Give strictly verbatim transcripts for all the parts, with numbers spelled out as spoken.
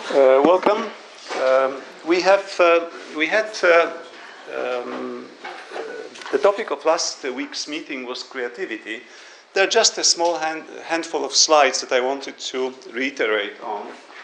Uh, welcome. Um, we have uh, we had uh, um, the topic of last week's meeting was creativity. There are just a small hand, handful of slides that I wanted to reiterate on.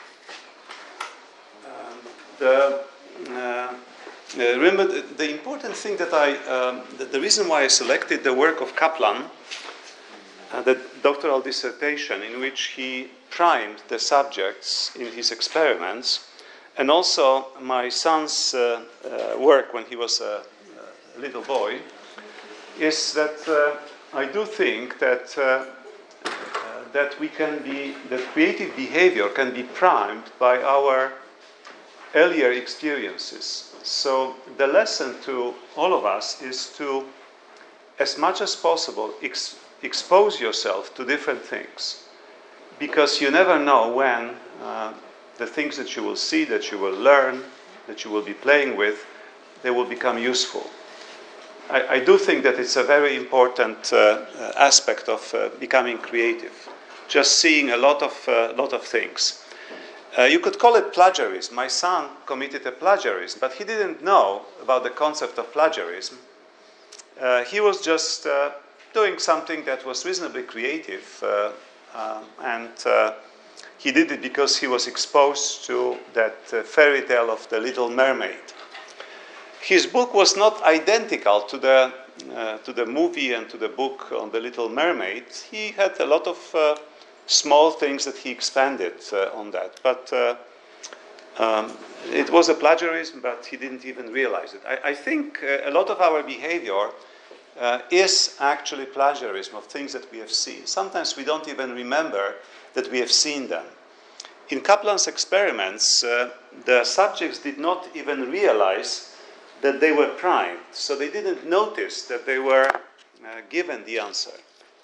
Um, the, uh, remember, the, the important thing that I, um, the, the reason why I selected the work of Kaplan, uh, the doctoral dissertation in which he primed the subjects in his experiments, and also my son's uh, uh, work when he was a, a little boy, is that uh, I do think that uh, uh, that we can be, that creative behavior can be primed by our earlier experiences. So the lesson to all of us is to, as much as possible, ex- expose yourself to different things. Because you never know when uh, the things that you will see, that you will learn, that you will be playing with, they will become useful. I, I do think that it's a very important uh, aspect of uh, becoming creative. Just seeing a lot of uh, lot of things. Uh, you could call it plagiarism. My son committed a plagiarism, but he didn't know about the concept of plagiarism. Uh, he was just uh, doing something that was reasonably creative. Uh, Uh, and uh, he did it because he was exposed to that uh, fairy tale of the Little Mermaid. His book was not identical to the, uh, to the movie and to the book on the Little Mermaid. He had a lot of uh, small things that he expanded uh, on that. But uh, um, it was a plagiarism, but he didn't even realize it. I, I think uh, a lot of our behavior Uh, is actually plagiarism of things that we have seen. Sometimes we don't even remember that we have seen them. In Kaplan's experiments, uh, the subjects did not even realize that they were primed, so they didn't notice that they were uh, given the answer.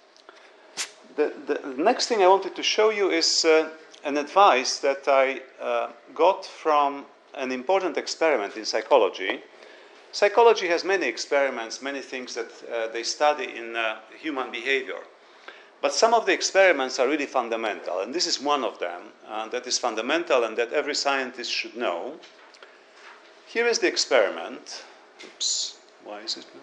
The, the next thing I wanted to show you is uh, an advice that I uh, got from an important experiment in psychology. Psychology has many experiments, many things that uh, they study in uh, human behavior. But some of the experiments are really fundamental, and this is one of them uh, that is fundamental and that every scientist should know. Here is the experiment. Oops, why is it not?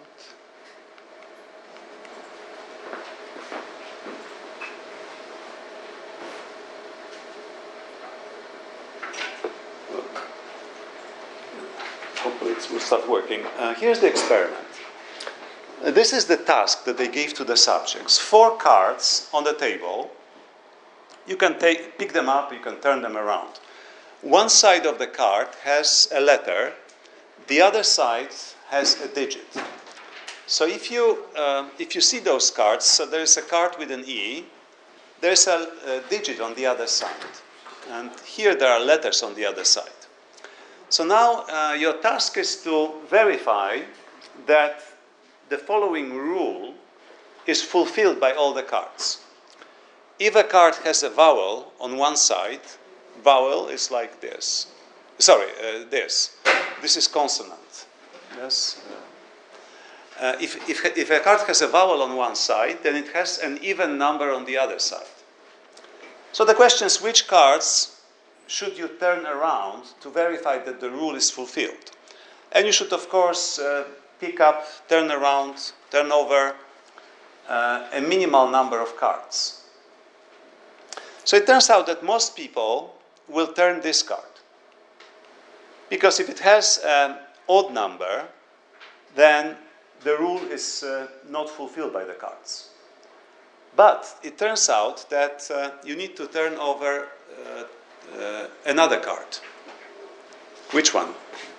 Hopefully it will start working. Uh, here's the experiment. Uh, this is the task that they gave to the subjects. Four cards on the table. You can take, pick them up, you can turn them around. One side of the card has a letter. The other side has a digit. So if you, uh, if you see those cards, so there is a card with an E. There's a, a digit on the other side. And here there are letters on the other side. So now uh, your task is to verify that the following rule is fulfilled by all the cards. If a card has a vowel on one side, vowel is like this. Sorry, uh, this. This is consonant. Yes. Uh, if, if, if a card has a vowel on one side, then it has an even number on the other side. So the question is, which cards should you turn around to verify that the rule is fulfilled? And you should, of course, uh, pick up, turn around, turn over uh, a minimal number of cards. So it turns out that most people will turn this card. Because if it has an odd number, then the rule is uh, not fulfilled by the cards. But it turns out that uh, you need to turn over uh, Uh, another card. Which one?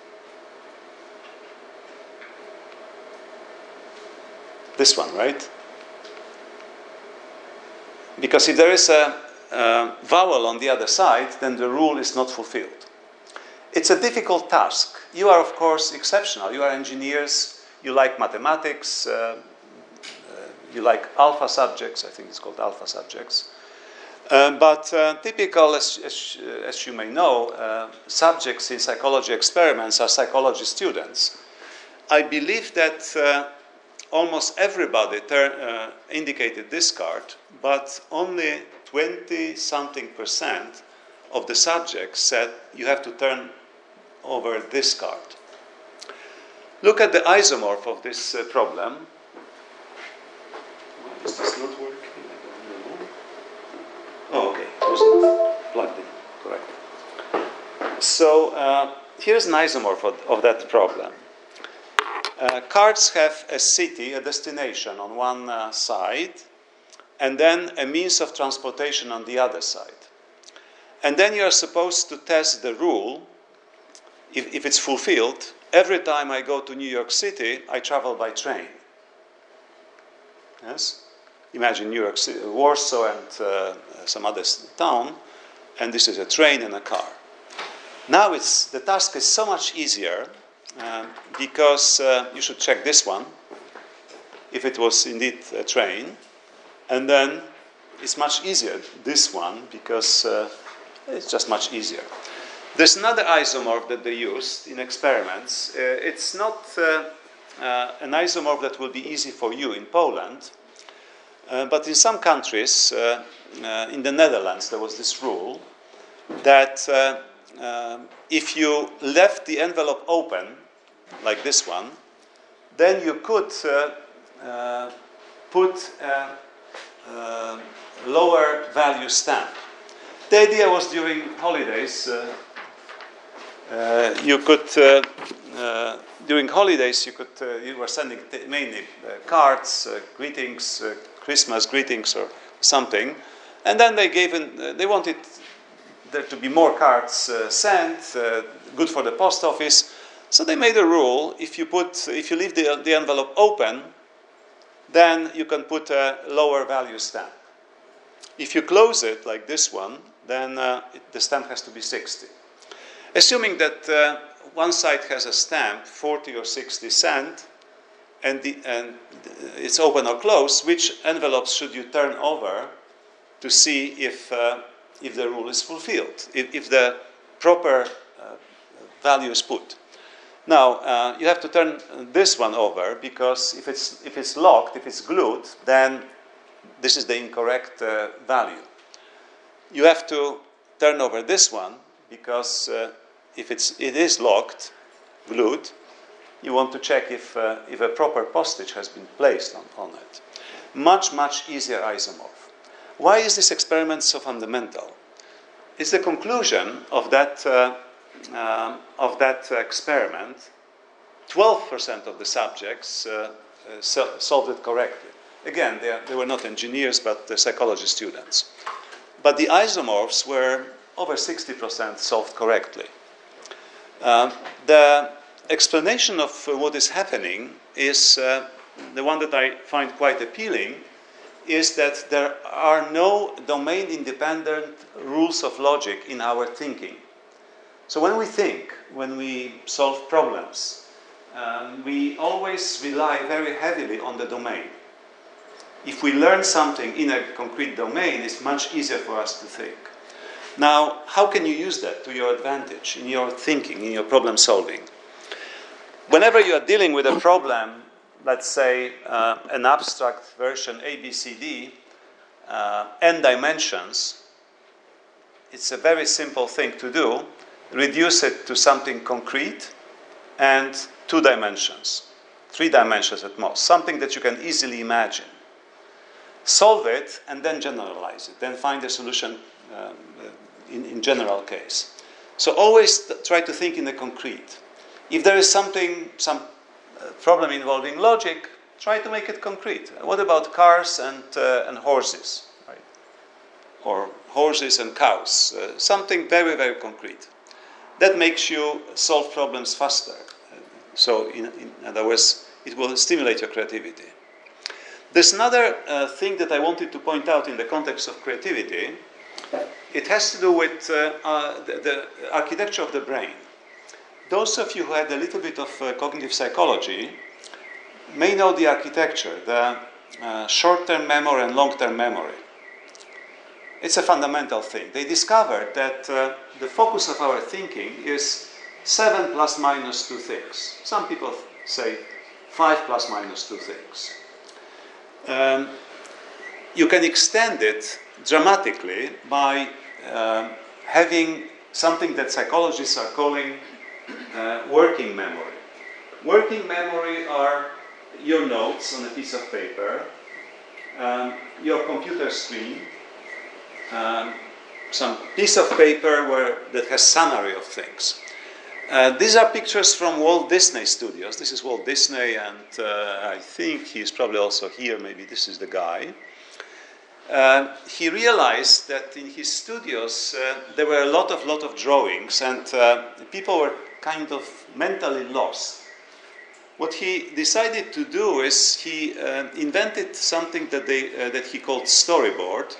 This one, right? Because if there is a, a vowel on the other side, then the rule is not fulfilled. It's a difficult task. You are, of course, exceptional. You are engineers. You like mathematics. Uh, uh, you like alpha subjects. I think it's called alpha subjects. Uh, but uh, typical, as, as, as you may know, uh, subjects in psychology experiments are psychology students. I believe that uh, almost everybody ter- uh, indicated this card, but only twenty-something percent of the subject said you have to turn over this card. Look at the isomorph of this uh, problem. Why is this not working? I don't know. Oh, okay. It was not plugged in. Correct. So uh, here's an isomorph of, of that problem. Uh, cards have a city, a destination on one uh, side, and then a means of transportation on the other side. And then you are supposed to test the rule, if, if it's fulfilled. Every time I go to New York City, I travel by train. Yes? Imagine New York City, Warsaw and uh, some other town, and this is a train and a car. Now it's, the task is so much easier um, because uh, you should check this one, if it was indeed a train, and then it's much easier, this one, because uh, it's just much easier. There's another isomorph that they used in experiments. Uh, it's not uh, uh, an isomorph that will be easy for you in Poland, uh, but in some countries, uh, uh, in the Netherlands, there was this rule that uh, uh, if you left the envelope open, like this one, then you could uh, uh, put a, a lower value stamp. The idea was during holidays, uh, uh, you could, uh, uh, during holidays, you could, uh, you were sending t- mainly uh, cards, uh, greetings, uh, Christmas greetings or something, and then they gave, in, uh, they wanted there to be more cards uh, sent, uh, good for the post office, so they made a rule: if you put, if you leave the, the envelope open, then you can put a lower value stamp. If you close it like this one, then uh, it, the stamp has to be sixty. Assuming that uh, one side has a stamp, forty or sixty cent, and, the, and it's open or closed, which envelopes should you turn over to see if, uh, if the rule is fulfilled, if, if the proper uh, value is put? Now, uh, you have to turn this one over, because if it's, if it's locked, if it's glued, then this is the incorrect uh, value. You have to turn over this one, because uh, if it's, it is locked, glued, you want to check if, uh, if a proper postage has been placed on, on it. Much, much easier isomorph. Why is this experiment so fundamental? It's the conclusion of that, uh, uh, of that experiment. twelve percent of the subjects uh, uh, so- solved it correctly. Again, they, are, they were not engineers, but the psychology students. But the isomorphs were over sixty percent solved correctly. Uh, the explanation of uh, what is happening is uh, the one that I find quite appealing, is that there are no domain-independent rules of logic in our thinking. So when we think, when we solve problems, um, we always rely very heavily on the domain. If we learn something in a concrete domain, it's much easier for us to think. Now, how can you use that to your advantage in your thinking, in your problem solving? Whenever you are dealing with a problem, let's say uh, an abstract version A, B, C, D, uh, n dimensions, it's a very simple thing to do. Reduce it to something concrete and two dimensions, three dimensions at most, something that you can easily imagine. Solve it and then generalize it, then find a solution um, in, in general case. So always th- try to think in the concrete. If there is something, some uh, problem involving logic, try to make it concrete. What about cars and, uh, and horses? Right? Or horses and cows? Uh, something very, very concrete. That makes you solve problems faster. So in, in other words, it will stimulate your creativity. There's another uh, thing that I wanted to point out in the context of creativity. It has to do with uh, uh, the, the architecture of the brain. Those of you who had a little bit of uh, cognitive psychology may know the architecture, the uh, short-term memory and long-term memory. It's a fundamental thing. They discovered that uh, the focus of our thinking is seven plus minus two things. Some people say five plus minus two things. Um, you can extend it dramatically by um, having something that psychologists are calling uh, working memory. Working memory are your notes on a piece of paper, um, your computer screen, um, some piece of paper where, that has summary of things. Uh, these are pictures from Walt Disney Studios. This is Walt Disney, and uh, I think he's probably also here. Maybe this is the guy. Uh, he realized that in his studios uh, there were a lot of lot of drawings, and uh, people were kind of mentally lost. What he decided to do is he uh, invented something that they uh, that he called storyboard,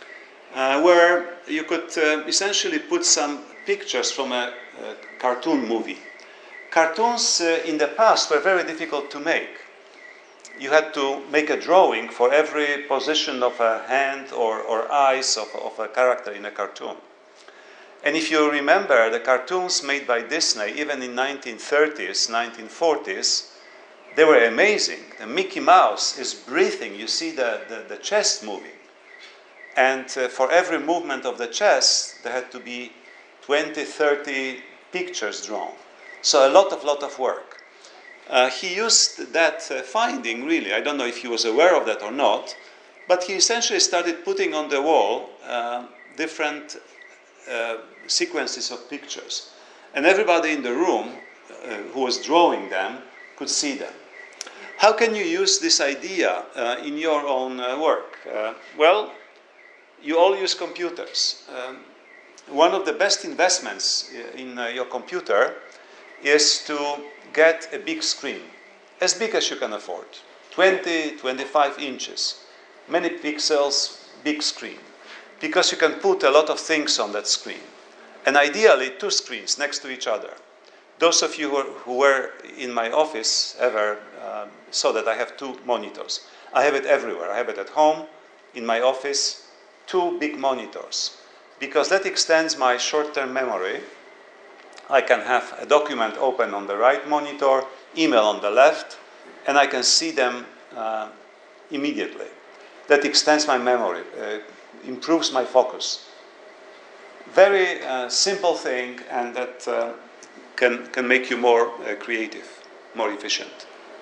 uh, where you could uh, essentially put some pictures from a, a cartoon movie. Cartoons uh, in the past were very difficult to make. You had to make a drawing for every position of a hand or, or eyes of, of a character in a cartoon. And if you remember the cartoons made by Disney, even in nineteen thirties, nineteen forties, they were amazing. The Mickey Mouse is breathing. You see the, the, the chest moving. And uh, for every movement of the chest, there had to be twenty, thirty pictures drawn. So a lot of, lot of work. Uh, he used that uh, finding, really. I don't know if he was aware of that or not, but he essentially started putting on the wall uh, different uh, sequences of pictures. And everybody in the room uh, who was drawing them could see them. How can you use this idea uh, in your own uh, work? Uh, well, you all use computers. Um, one of the best investments in uh, your computer is to get a big screen, as big as you can afford, twenty, twenty-five inches, many pixels, big screen, because you can put a lot of things on that screen, and ideally two screens next to each other. Those of you who, are, who were in my office ever um, saw that I have two monitors. I have it everywhere. I have it at home, in my office, two big monitors, because that extends my short-term memory. I can have a document open on the right monitor, email on the left, and I can see them uh, immediately. That extends my memory, uh, improves my focus. Very uh, simple thing, and that uh, can, can make you more uh, creative, more efficient.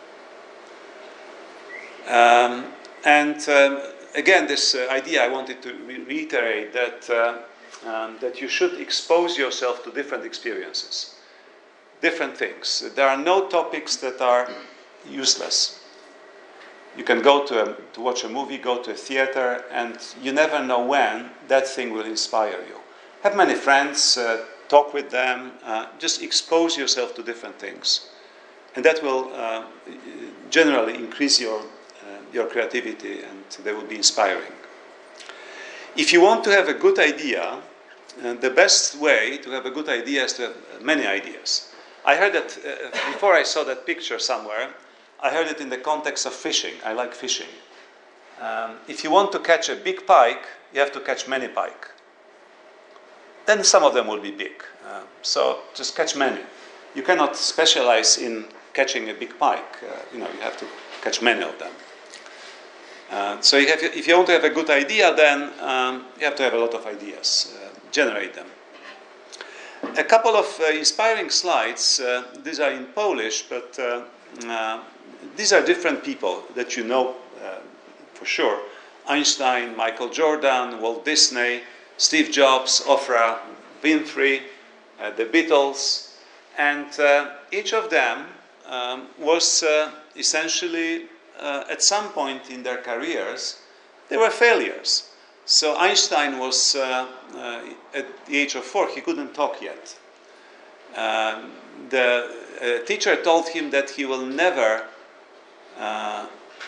Um, and um, again, this uh, idea I wanted to re reiterate that uh, Um, that you should expose yourself to different experiences, different things. There are no topics that are useless. You can go to, a, to watch a movie, go to a theater, and you never know when that thing will inspire you. Have many friends, uh, talk with them, uh, just expose yourself to different things. And that will uh, generally increase your, uh, your creativity, and they will be inspiring. If you want to have a good idea, uh, the best way to have a good idea is to have many ideas. I heard that, uh, before I saw that picture somewhere, I heard it in the context of fishing. I like fishing. Um, if you want to catch a big pike, you have to catch many pike. Then some of them will be big. Uh, so just catch many. You cannot specialize in catching a big pike. Uh, you know, you have to catch many of them. Uh, so you have, if you want to have a good idea, then um, you have to have a lot of ideas, uh, generate them. A couple of uh, inspiring slides. Uh, these are in Polish, but uh, uh, these are different people that you know uh, for sure. Einstein, Michael Jordan, Walt Disney, Steve Jobs, Oprah Winfrey, uh, the Beatles, and uh, each of them um, was uh, essentially Uh, at some point in their careers, they were failures. So Einstein was, uh, uh, at the age of four, he couldn't talk yet. Um, the uh, teacher told him that he will never, uh,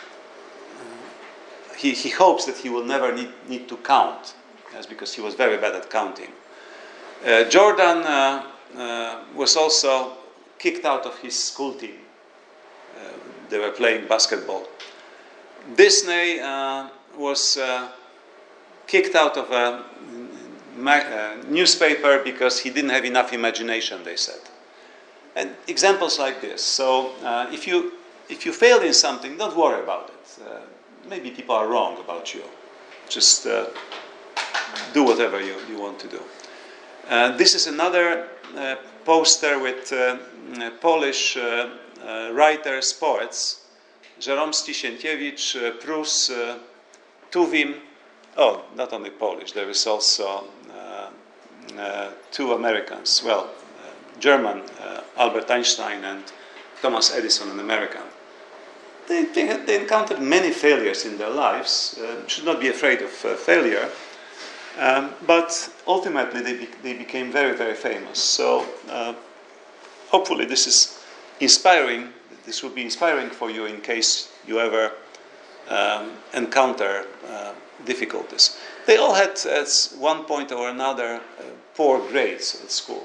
he, he hopes that he will never need, need to count, yes, because he was very bad at counting. Uh, Jordan uh, uh, was also kicked out of his school team. They were playing basketball. Disney uh, was uh, kicked out of a, a newspaper because he didn't have enough imagination, they said. And examples like this. So uh, if you if you fail in something, don't worry about it. Uh, maybe people are wrong about you. Just uh, do whatever you, you want to do. Uh, this is another uh, poster with uh, Polish uh, uh, writers, poets, Żeromski, Sienkiewicz, uh, Prus, uh, Tuwim. Oh, not only Polish, there is also uh, uh, two Americans, well, uh, German, uh, Albert Einstein and Thomas Edison, an American. They, they, had, they encountered many failures in their lives, uh, should not be afraid of uh, failure, um, but ultimately they, be, they became very, very famous. So uh, hopefully this is inspiring, this will be inspiring for you in case you ever um, encounter uh, difficulties. They all had at one point or another uh, poor grades at school.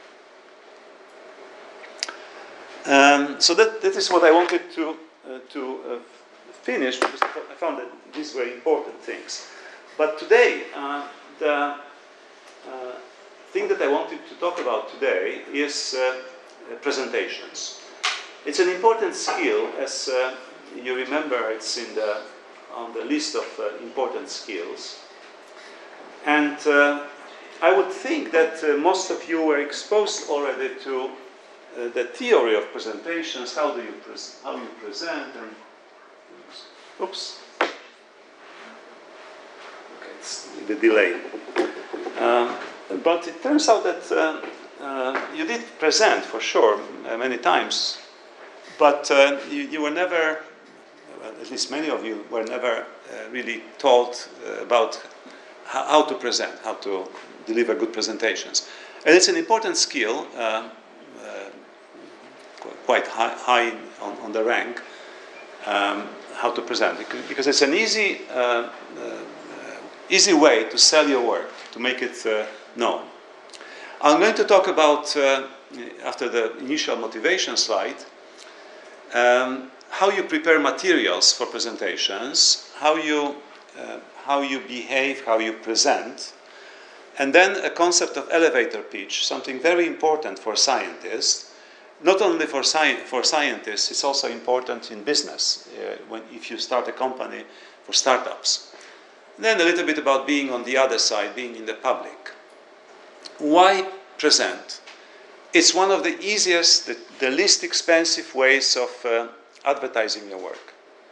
Um, so that, that is what I wanted to Uh, to uh, finish, because I found that these were important things. But today, uh, the uh, thing that I wanted to talk about today is uh, presentations. It's an important skill, as uh, you remember, it's in the, on the list of uh, important skills. And uh, I would think that uh, most of you were exposed already to Uh, the theory of presentations, how do you pres how you present, and oops, okay, it's the delay. Uh, but it turns out that uh, uh, you did present for sure uh, many times, but uh, you, you were never, well, at least many of you were never uh, really taught uh, about how, how to present, how to deliver good presentations, and it's an important skill. Uh, quite high, high on, on the rank, um, how to present, because it's an easy, uh, uh, easy way to sell your work, to make it uh, known. I'm going to talk about, uh, after the initial motivation slide, um, how you prepare materials for presentations, how you, uh, how you behave, how you present, and then a concept of elevator pitch, something very important for scientists. Not only for, sci for scientists, it's also important in business, uh, when, if you start a company for startups. And then a little bit about being on the other side, being in the public. Why present? It's one of the easiest, the, the least expensive ways of uh, advertising your work.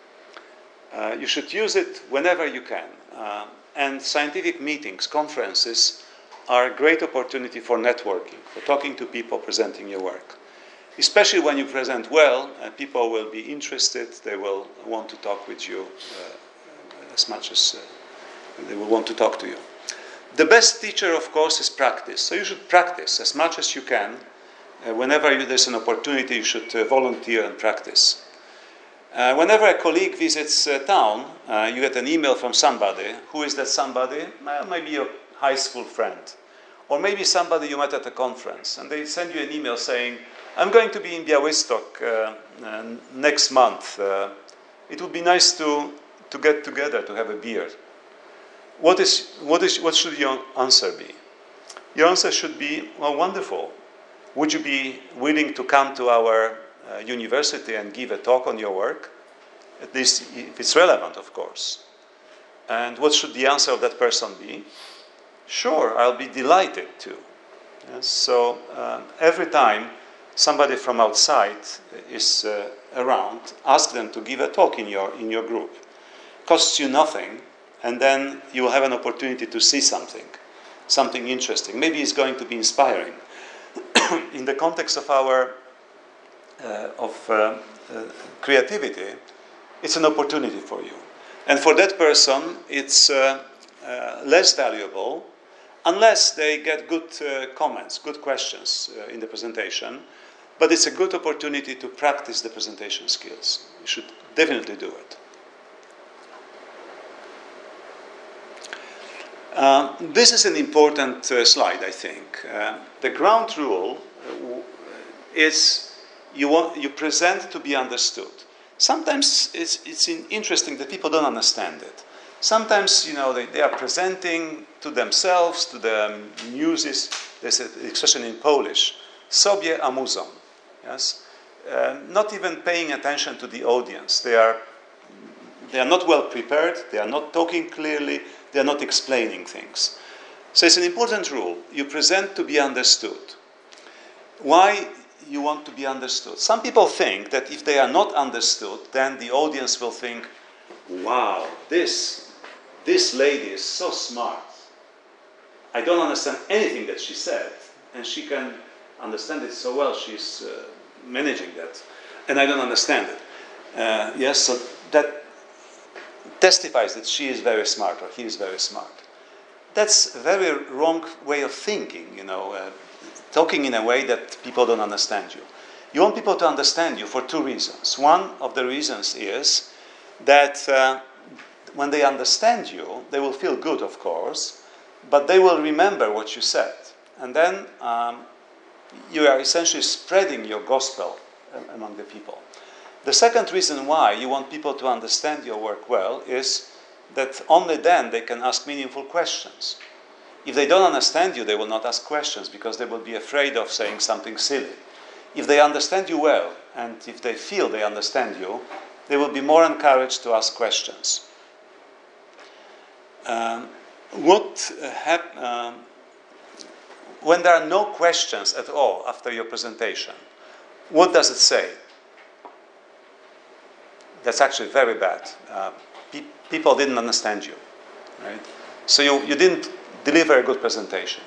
Uh, you should use it whenever you can. Uh, and scientific meetings, conferences, are a great opportunity for networking, for talking to people, presenting your work. Especially when you present well, uh, people will be interested, they will want to talk with you uh, as much as uh, they will want to talk to you. The best teacher, of course, is practice. So you should practice as much as you can. Uh, whenever you, there's an opportunity, you should uh, volunteer and practice. Uh, whenever a colleague visits a town, uh, you get an email from somebody. Who is that somebody? Well, maybe your high school friend. Or maybe somebody you met at a conference. And they send you an email saying, I'm going to be in Białystok uh, uh, next month. Uh, it would be nice to, to get together, to have a beer. What, is, what, is, what should your answer be? Your answer should be, well, wonderful. Would you be willing to come to our uh, university and give a talk on your work? At least if it's relevant, of course. And what should the answer of that person be? Sure, I'll be delighted to. Yes, so uh, every time somebody from outside is uh, around, ask them to give a talk in your, in your group. Costs you nothing, and then you will have an opportunity to see something, something interesting. Maybe it's going to be inspiring. In the context of our uh, of uh, uh, creativity, it's an opportunity for you. And for that person, it's uh, uh, less valuable unless they get good uh, comments, good questions uh, in the presentation. But it's a good opportunity to practice the presentation skills. You should definitely do it. Uh, this is an important uh, slide, I think. Uh, the ground rule uh, is you, want, you present to be understood. Sometimes it's, it's interesting that people don't understand it. Sometimes, you know, they, they are presenting to themselves, to the muses. There's an expression in Polish, sobie amuzą. Yes? Uh, not even paying attention to the audience. They are, they are not well prepared, they are not talking clearly, they are not explaining things. So it's an important rule. You present to be understood. Why you want to be understood? Some people think that if they are not understood, then the audience will think, wow, this, this lady is so smart. I don't understand anything that she said, and she can understand it so well. She's uh, managing that, and I don't understand it. Uh, yes, so that testifies that she is very smart or he is very smart. That's a very wrong way of thinking, you know, uh, talking in a way that people don't understand you. You want people to understand you for two reasons. One of the reasons is that uh, when they understand you, they will feel good, of course, but they will remember what you said. And then um, you are essentially spreading your gospel among the people. The second reason why you want people to understand your work well is that only then they can ask meaningful questions. If they don't understand you, they will not ask questions because they will be afraid of saying something silly. If they understand you well, and if they feel they understand you, they will be more encouraged to ask questions. Um, what uh, hap- um, when there are no questions at all after your presentation, what does it say? That's actually very bad. Uh, pe- people didn't understand you, right? So you, you didn't deliver a good presentation.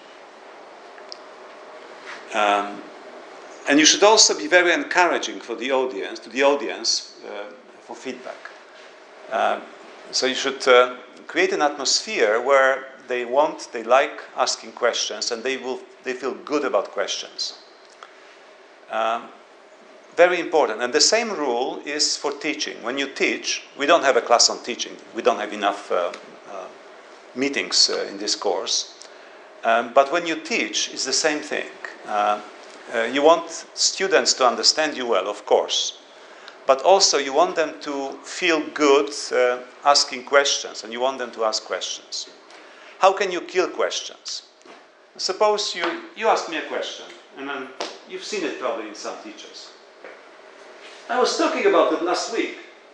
Um, and you should also be very encouraging for the audience, to the audience uh, for feedback. Uh, so you should uh, create an atmosphere where they want, they like asking questions, and they will, they feel good about questions. Um, Very important. And the same rule is for teaching. When you teach, we don't have a class on teaching. We don't have enough uh, uh, meetings uh, in this course. Um, but when you teach, it's the same thing. Uh, uh, you want students to understand you well, of course. But also you want them to feel good uh, asking questions, and you want them to ask questions. How can you kill questions? Suppose you, you ask me a question, and then you've seen it probably in some teachers. I was talking about it last week.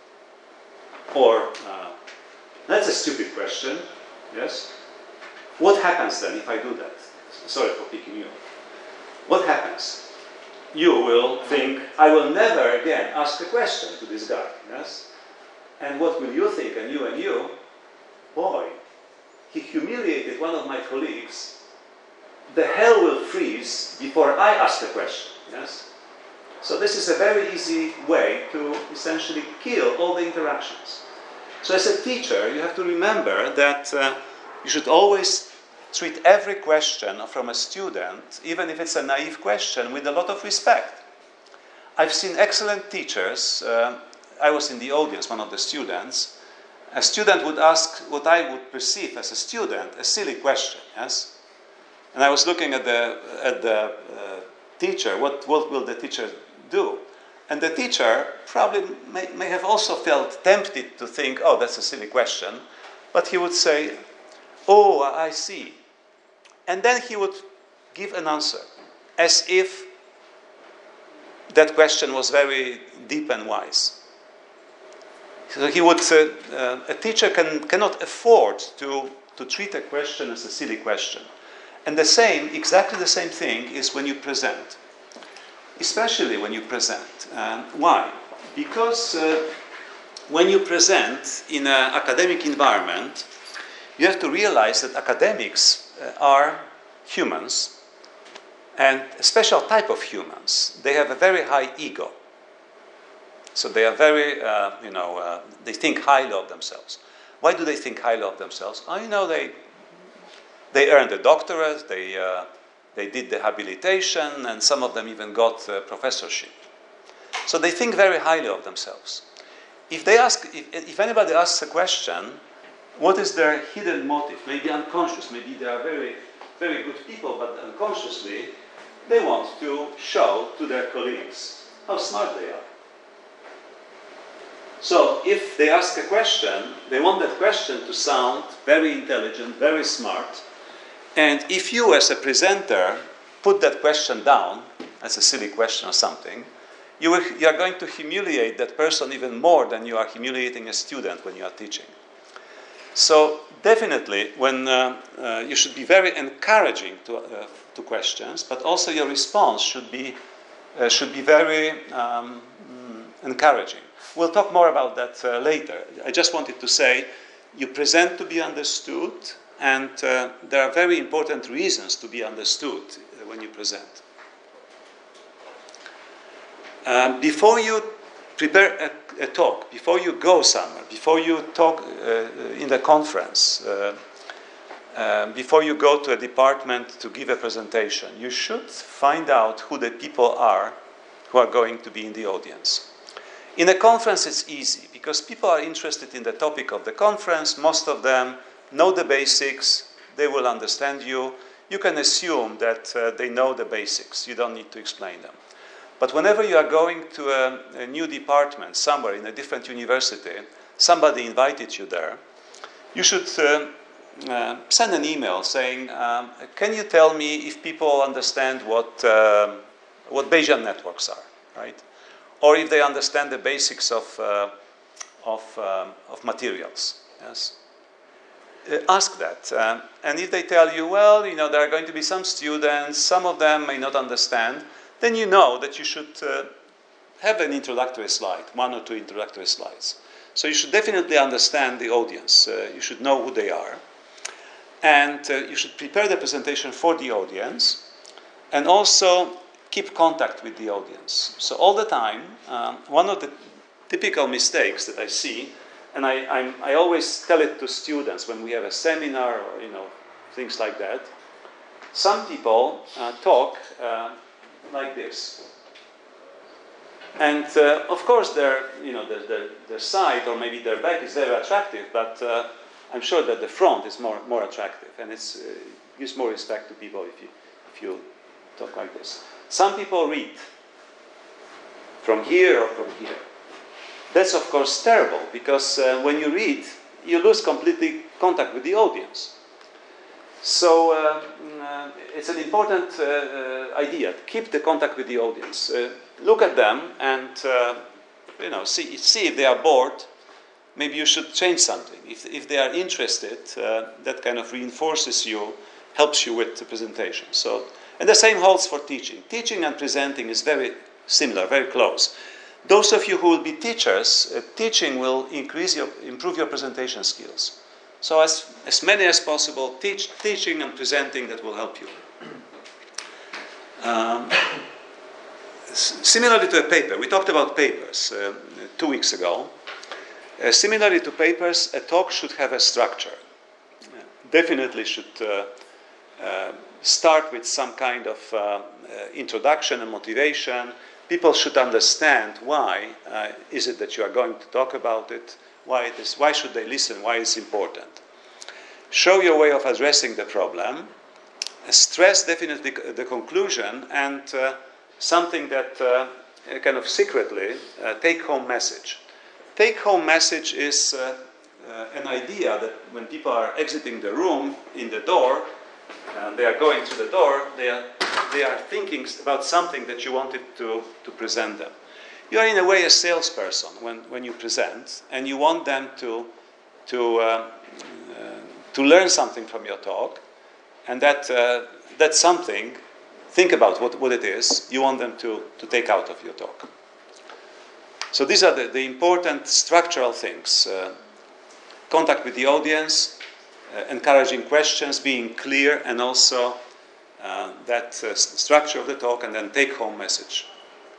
Or, uh, that's a stupid question, yes? What happens then if I do that? Sorry for picking you. What happens? You will think, I will never again ask a question to this guy, yes? And what will you think, and you and you? Boy, he humiliated one of my colleagues. The hell will freeze before I ask the question, yes? So this is a very easy way to essentially kill all the interactions. So as a teacher, you have to remember that uh, you should always treat every question from a student, even if it's a naive question, with a lot of respect. I've seen excellent teachers. Uh, I was in the audience, one of the students. A student would ask what I would perceive as a student, a silly question, yes? And I was looking at the, at the uh, teacher, what, what will the teacher do? And the teacher probably may, may have also felt tempted to think, oh, that's a silly question. But he would say, oh, I see. And then he would give an answer, as if that question was very deep and wise. So he would, uh, uh, a teacher can, cannot afford to, to treat a question as a silly question. And the same, exactly the same thing is when you present. Especially when you present. Um, why? Because uh, when you present in an academic environment, you have to realize that academics uh, are humans, and a special type of humans. They have a very high ego. So they are very, uh, you know, uh, they think highly of themselves. Why do they think highly of themselves? Oh, you know, they they earned a doctorate, they uh, they did the habilitation, and some of them even got a professorship. So they think very highly of themselves. If they ask, if, if anybody asks a question, what is their hidden motive? Maybe unconscious, maybe they are very, very good people, but unconsciously they want to show to their colleagues how smart they are. So if they ask a question, they want that question to sound very intelligent, very smart. And if you, as a presenter, put that question down as a silly question or something, you, will, you are going to humiliate that person even more than you are humiliating a student when you are teaching. So definitely, when uh, uh, you should be very encouraging to, uh, to questions, but also your response should be, uh, should be very um, encouraging. We'll talk more about that uh, later. I just wanted to say, you present to be understood, and uh, there are very important reasons to be understood uh, when you present. Um, before you prepare a, a talk, before you go somewhere, before you talk uh, in the conference, uh, uh, before you go to a department to give a presentation, you should find out who the people are who are going to be in the audience. In a conference, it's easy because people are interested in the topic of the conference. Most of them know the basics. They will understand you. You can assume that uh, they know the basics. You don't need to explain them. But whenever you are going to a, a new department somewhere in a different university, somebody invited you there, you should uh, uh, send an email saying, um, can you tell me if people understand what, uh, what Bayesian networks are, right? Or if they understand the basics of, uh, of, um, of materials, yes? Uh, ask that. Uh, and if they tell you, well, you know, there are going to be some students, some of them may not understand, then you know that you should uh, have an introductory slide, one or two introductory slides. So you should definitely understand the audience. Uh, you should know who they are. And uh, you should prepare the presentation for the audience, and also keep contact with the audience. So all the time, um, one of the typical mistakes that I see, and I, I'm, I always tell it to students when we have a seminar or, you know, things like that, some people uh, talk uh, like this. And uh, of course their, you know, their, their, their side or maybe their back is very attractive, but uh, I'm sure that the front is more, more attractive, and it uh, gives more respect to people if you, if you talk like this. Some people read from here or from here. That's of course terrible, because uh, when you read, you lose completely contact with the audience. So uh, uh, it's an important uh, uh, idea. Keep the contact with the audience. Uh, look at them and uh, you know, see, see if they are bored. Maybe you should change something. If, if they are interested, uh, that kind of reinforces you, helps you with the presentation. So, and the same holds for teaching. Teaching and presenting is very similar, very close. Those of you who will be teachers, uh, teaching will increase your, improve your presentation skills. So as, as many as possible, teach, teaching and presenting, that will help you. Um, similarly to a paper, we talked about papers uh, two weeks ago. Uh, similarly to papers, a talk should have a structure. Uh, definitely should uh, uh, start with some kind of uh, uh, introduction and motivation. People should understand why uh, is it that you are going to talk about it, why it is, why should they listen, why it's important. Show your way of addressing the problem. Uh, stress definitely the conclusion, and uh, something that uh, kind of secretly uh, take-home message. Take-home message is uh, uh, an idea that when people are exiting the room in the door, and they are going through the door, they are, they are thinking about something that you wanted to, to present them. You are in a way a salesperson when, when you present, and you want them to, to, uh, uh, to learn something from your talk, and that, uh, that something, think about what, what it is, you want them to, to take out of your talk. So these are the, the important structural things. Uh, contact with the audience, uh, encouraging questions, being clear, and also uh, that uh, structure of the talk, and then take-home message.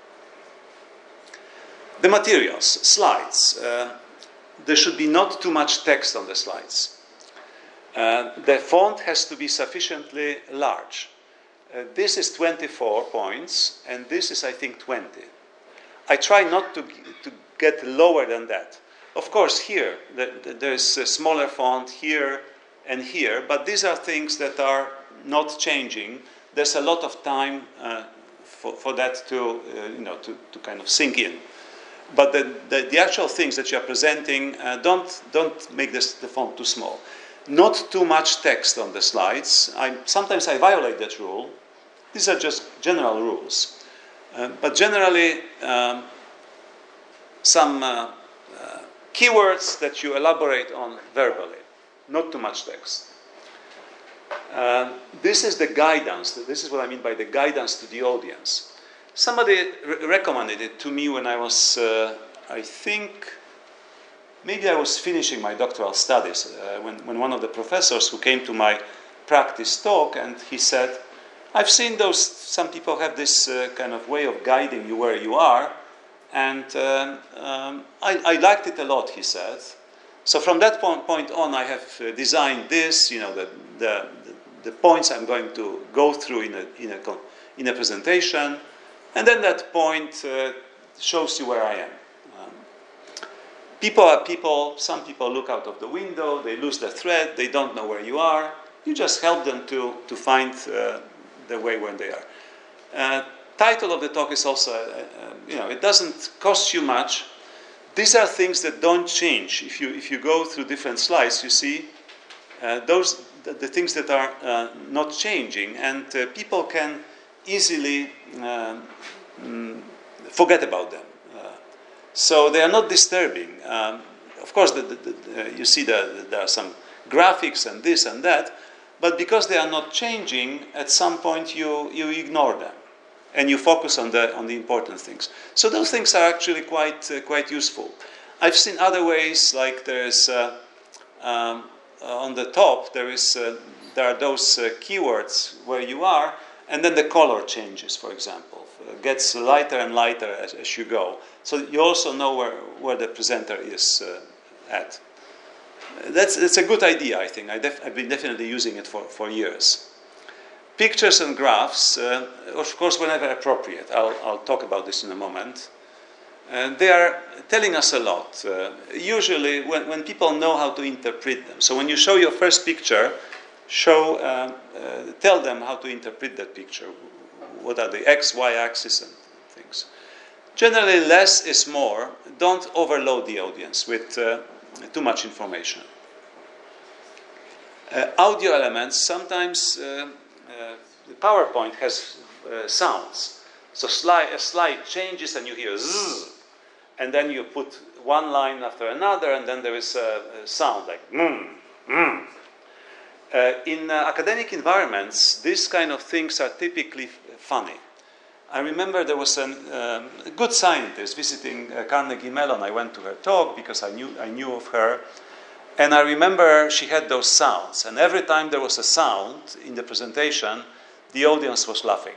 The materials, slides. Uh, there should be not too much text on the slides. Uh, the font has to be sufficiently large. Uh, this is twenty-four points, and this is, I think, twenty. I try not to, to get lower than that. Of course, here, the, the, there's a smaller font here and here, but these are things that are not changing. There's a lot of time uh, for, for that to, uh, you know, to, to kind of sink in. But the, the, the actual things that you're presenting, uh, don't, don't make this, the font too small. Not too much text on the slides. I, sometimes I violate that rule. These are just general rules. Uh, but generally, um, some uh, uh, keywords that you elaborate on verbally. not too much text. Uh, this is the guidance. This is what I mean by the guidance to the audience. Somebody re- recommended it to me when I was, uh, I think, maybe I was finishing my doctoral studies, uh, when, when one of the professors who came to my practice talk, and he said, I've seen those, some people have this uh, kind of way of guiding you where you are, and um, um, I, I liked it a lot, he said. So from that point, point on, I have uh, designed this, you know, the, the, the points I'm going to go through in a, in a, in a presentation, and then that point uh, shows you where I am. Um, people are people, some people look out of the window, they lose the thread, they don't know where you are. You just help them to, to find uh, the way where they are. Uh, title of the talk is also, uh, uh, you know, it doesn't cost you much. These are things that don't change. If you, if you go through different slides, you see uh, those the, the things that are uh, not changing, and uh, people can easily uh, mm, forget about them. Uh, so they are not disturbing. Um, of course, the, the, the, uh, you see that there are some graphics and this and that, but because they are not changing, at some point you, you ignore them. And you focus on the on the important things. So those things are actually quite uh, quite useful. I've seen other ways, like there's uh, um, uh, on the top there is uh, there are those uh, keywords where you are, and then the color changes. For example, it gets lighter and lighter as, as you go. So you also know where where the presenter is uh, at. That's that's a good idea, I think. I def- I've been definitely using it for, for years. Pictures and graphs, uh, of course, whenever appropriate. I'll, I'll talk about this in a moment. Uh, they are telling us a lot. Uh, usually, when, when people know how to interpret them. So when you show your first picture, show, uh, uh, tell them how to interpret that picture. What are the X, Y axis and things. Generally, less is more. Don't overload the audience with uh, too much information. Uh, audio elements, sometimes uh, uh, the PowerPoint has uh, sounds. So slide, a slide changes and you hear zzz, and then you put one line after another, and then there is a, a sound like mm, mm. Uh, in uh, academic environments, these kind of things are typically f- funny. I remember there was an, um, a good scientist visiting uh, Carnegie Mellon. I went to her talk because I knew I knew of her. And I remember she had those sounds. And every time there was a sound in the presentation, the audience was laughing.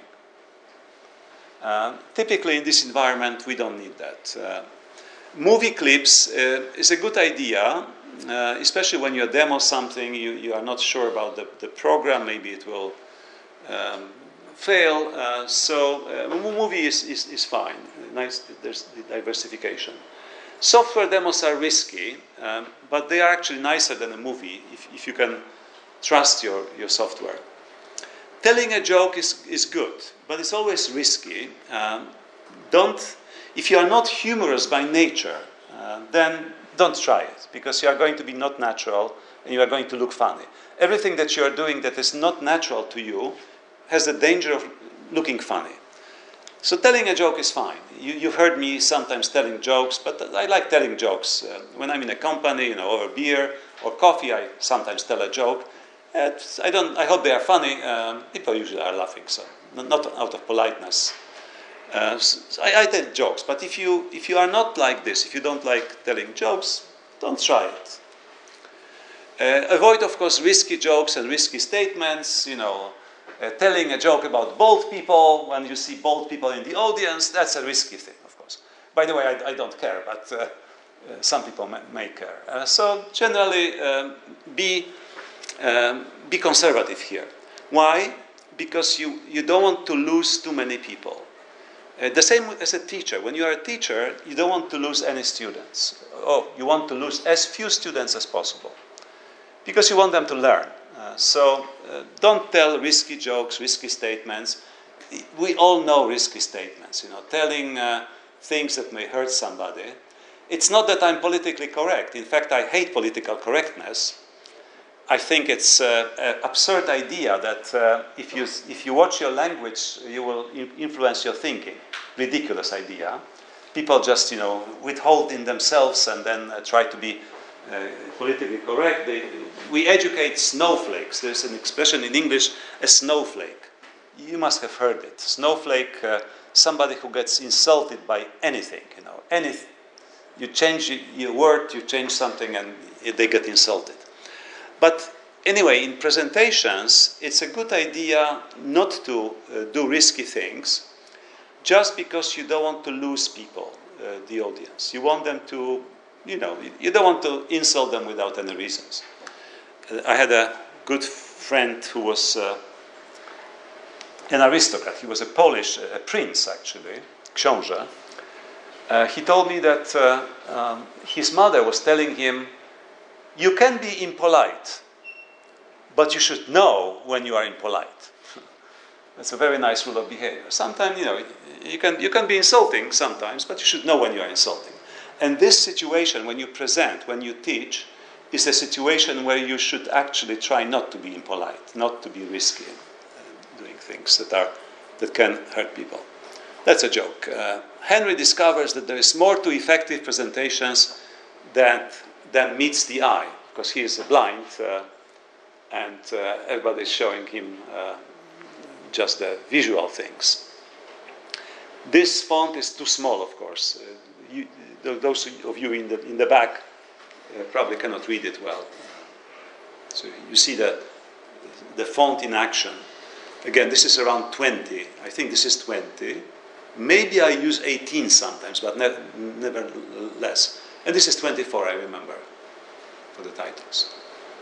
Uh, typically in this environment, we don't need that. Uh, movie clips uh, is a good idea, uh, especially when you demo something, you, you are not sure about the, the program, maybe it will um, fail. Uh, so uh, a movie is, is, is fine. Nice, there's the diversification. Software demos are risky, um, but they are actually nicer than a movie if, if you can trust your, your software. Telling a joke is, is good, but it's always risky. Um, don't, if you are not humorous by nature, uh, then don't try it, because you are going to be not natural and you are going to look funny. Everything that you are doing that is not natural to you has the danger of looking funny. So telling a joke is fine. You, you've heard me sometimes telling jokes, but I like telling jokes. Uh, when I'm in a company, you know, over beer or coffee, I sometimes tell a joke. It's, I don't. I hope they are funny. Um, people usually are laughing, so not out of politeness. Uh, so I, I tell jokes, but if you if you are not like this, if you don't like telling jokes, don't try it. Uh, avoid, of course, risky jokes and risky statements. You know. Uh, telling a joke about bald people when you see bald people in the audience, that's a risky thing, of course. By the way, I, I don't care, but uh, uh, some people may, may care. Uh, so generally, um, be, um, be conservative here. Why? Because you, you don't want to lose too many people. Uh, the same as a teacher. When you are a teacher, you don't want to lose any students. Oh, you want to lose as few students as possible, because you want them to learn. Uh, so uh, don't tell risky jokes, risky statements. We all know risky statements, you know, telling uh, things that may hurt somebody. It's not that I'm politically correct. In fact, I hate political correctness. I think it's uh, an absurd idea that uh, if you if you watch your language, you will in- influence your thinking. Ridiculous idea. People just, you know, withhold in themselves and then uh, try to be uh, politically correct, they, we educate snowflakes. There's an expression in English, a snowflake. You must have heard it. Snowflake, uh, somebody who gets insulted by anything, you know, anything. You change your word, you change something, and they get insulted. But anyway, in presentations, it's a good idea not to uh, do risky things just because you don't want to lose people, uh, the audience. You want them to, you know, you don't want to insult them without any reasons. Uh, I had a good friend who was uh, an aristocrat. He was a Polish, a prince actually, książę. Uh, he told me that uh, um, his mother was telling him, you can be impolite, but you should know when you are impolite. That's a very nice rule of behavior. Sometimes, you know, you can, you can be insulting sometimes, but you should know when you are insulting. And this situation, when you present, when you teach, is a situation where you should actually try not to be impolite, not to be risky, uh, doing things that, are, that can hurt people. That's a joke. Uh, Henry discovers that there is more to effective presentations than, than meets the eye, because he is blind, uh, and uh, everybody is showing him uh, just the visual things. This font is too small, of course. Uh, you, those of you in the, in the back uh, probably cannot read it well. So you see the, the font in action. Again, this is around twenty. I think this is twenty. Maybe I use eighteen sometimes, but ne- nevertheless. And this is twenty-four, I remember, for the titles.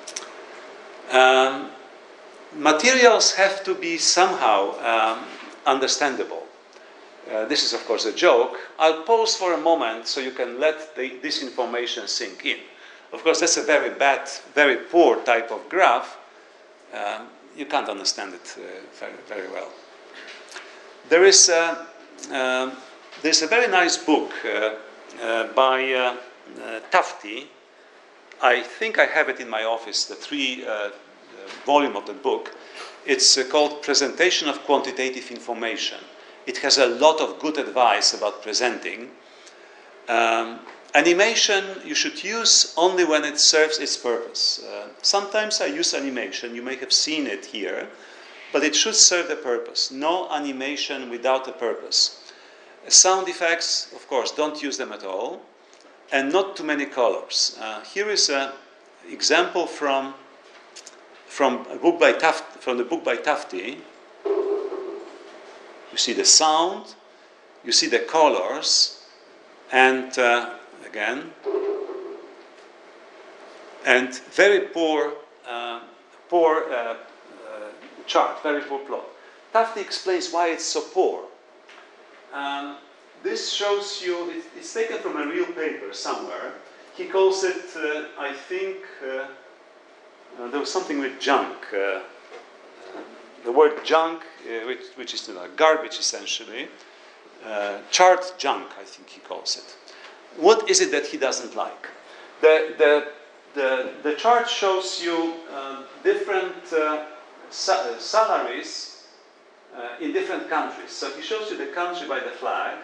Um, materials have to be somehow um, understandable. Uh, this is, of course, a joke. I'll pause for a moment so you can let the, this information sink in. Of course, that's a very bad, very poor type of graph. Um, you can't understand it uh, very, very well. There is a, uh, there's a very nice book uh, uh, by uh, uh, Tufte. I think I have it in my office, the three uh, volume of the book. It's uh, called Presentation of Quantitative Information. It has a lot of good advice about presenting. Um, animation you should use only when it serves its purpose. Uh, sometimes I use animation, you may have seen it here, but it should serve the purpose. No animation without a purpose. Uh, sound effects, of course, don't use them at all, and not too many colors. Uh, here is an example from, from, a book by Tufte, from the book by Tufte. You see the sound, you see the colors, and uh, again, and very poor, uh, poor uh, uh, chart, very poor plot. Tufte explains why it's so poor. Um, this shows you, it, it's taken from a real paper somewhere. He calls it, uh, I think, uh, uh, there was something with junk. Uh, the word junk, uh, which, which is you know, garbage essentially. Uh, chart junk, I think he calls it. What is it that he doesn't like? The, the, the, the chart shows you uh, different uh, sa- salaries uh, in different countries. So he shows you the country by the flag.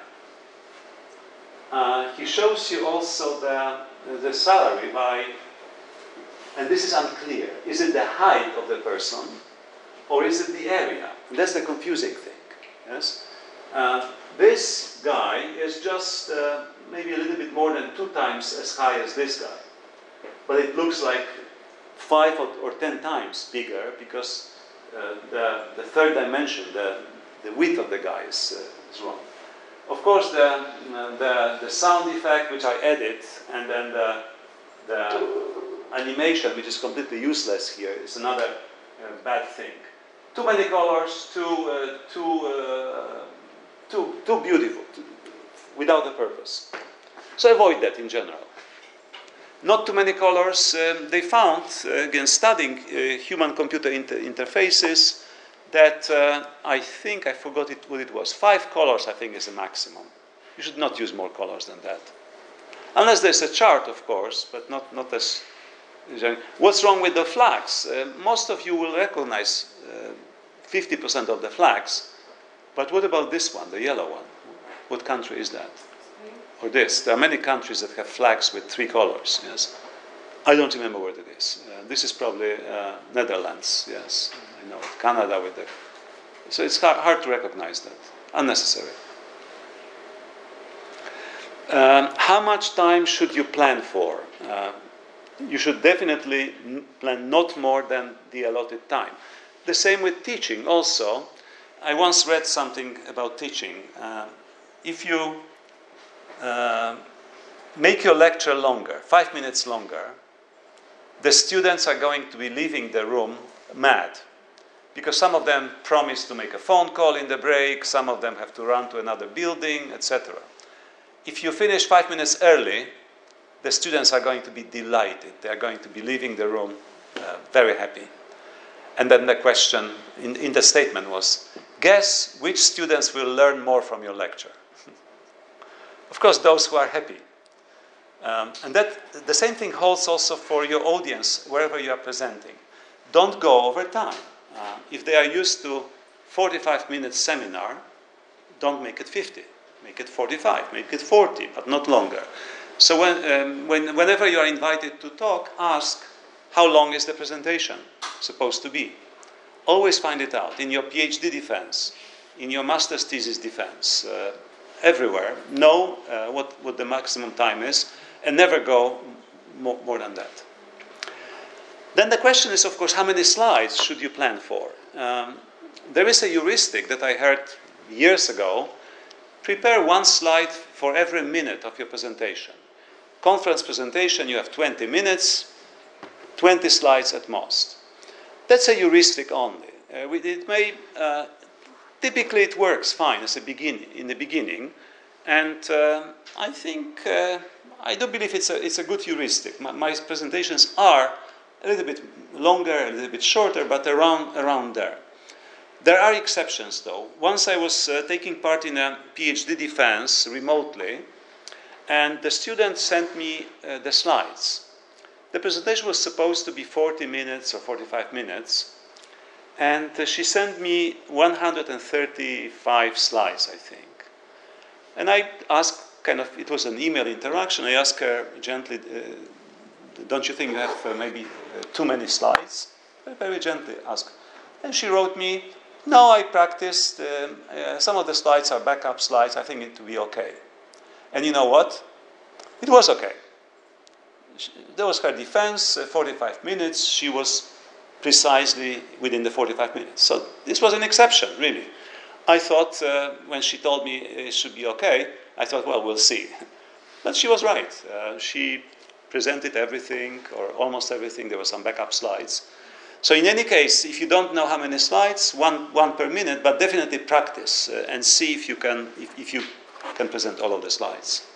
Uh, he shows you also the, the salary by, and this is unclear. Is it the height of the person, or is it the area? And that's the confusing thing. Yes. Uh, this guy is just uh, maybe a little bit more than two times as high as this guy, but it looks like five or, or ten times bigger because uh, the, the third dimension, the, the width of the guy is, uh, is wrong. Of course, the, uh, the, the sound effect, which I edit, and then the, the animation, which is completely useless here, is another uh, bad thing. Too many colors, too, uh, too, uh, too, too beautiful, too, without a purpose. So avoid that in general. Not too many colors. Um, they found, uh, again, studying uh, human-computer inter- interfaces, that uh, I think, I forgot it, what it was, five colors I think is the maximum. You should not use more colors than that. Unless there's a chart, of course, but not, not as... What's wrong with the flags? Uh, most of you will recognize uh, fifty percent of the flags, but what about this one, the yellow one? What country is that? Or this? There are many countries that have flags with three colors, yes? I don't remember where it is. Uh, this is probably uh, Netherlands, yes. I know it. Canada with the... So it's hard, hard to recognize that. Unnecessary. Um, how much time should you plan for? Uh, you should definitely n- plan not more than the allotted time. The same with teaching also. I once read something about teaching. Uh, if you uh, make your lecture longer, five minutes longer, the students are going to be leaving the room mad. Because some of them promise to make a phone call in the break, some of them have to run to another building, et cetera. If you finish five minutes early, the students are going to be delighted. They are going to be leaving the room uh, very happy. And then the question in, in the statement was, guess which students will learn more from your lecture? Of course, those who are happy. Um, and that the same thing holds also for your audience, wherever you are presenting. Don't go over time. Uh, if they are used to forty-five minute seminar, don't make it fifty. Make it forty-five, make it forty, but not longer. So when, um, when, whenever you are invited to talk, ask, how long is the presentation supposed to be? Always find it out. In your PhD defense, in your master's thesis defense, uh, everywhere, know uh, what, what the maximum time is, and never go more, more than that. Then the question is, of course, how many slides should you plan for? Um, there is a heuristic that I heard years ago. Prepare one slide for every minute of your presentation. Conference presentation, you have twenty minutes, twenty slides at most. That's a heuristic only. Uh, it may, uh, typically it works fine as a beginning, in the beginning, and uh, I think, uh, I do believe it's a, it's a good heuristic. My, my presentations are a little bit longer, a little bit shorter, but around, around there. There are exceptions, though. Once I was uh, taking part in a PhD defense remotely, and the student sent me uh, the slides. The presentation was supposed to be forty minutes or forty-five minutes, and uh, she sent me one hundred thirty-five slides, I think. And I asked, kind of, it was an email interaction, I asked her gently, uh, don't you think you have uh, maybe uh, too many slides? I very gently asked. And she wrote me, no, I practiced. Um, uh, some of the slides are backup slides. I think it will be okay. And you know what? It was okay. She, that was her defense, uh, forty-five minutes. She was precisely within the forty-five minutes. So this was an exception, really. I thought, uh, when she told me it should be okay, I thought, well, we'll see. But she was right. Uh, she presented everything, or almost everything. There were some backup slides. So in any case, if you don't know how many slides, one, one per minute, but definitely practice uh, and see if you can, if, if you can present all of the slides.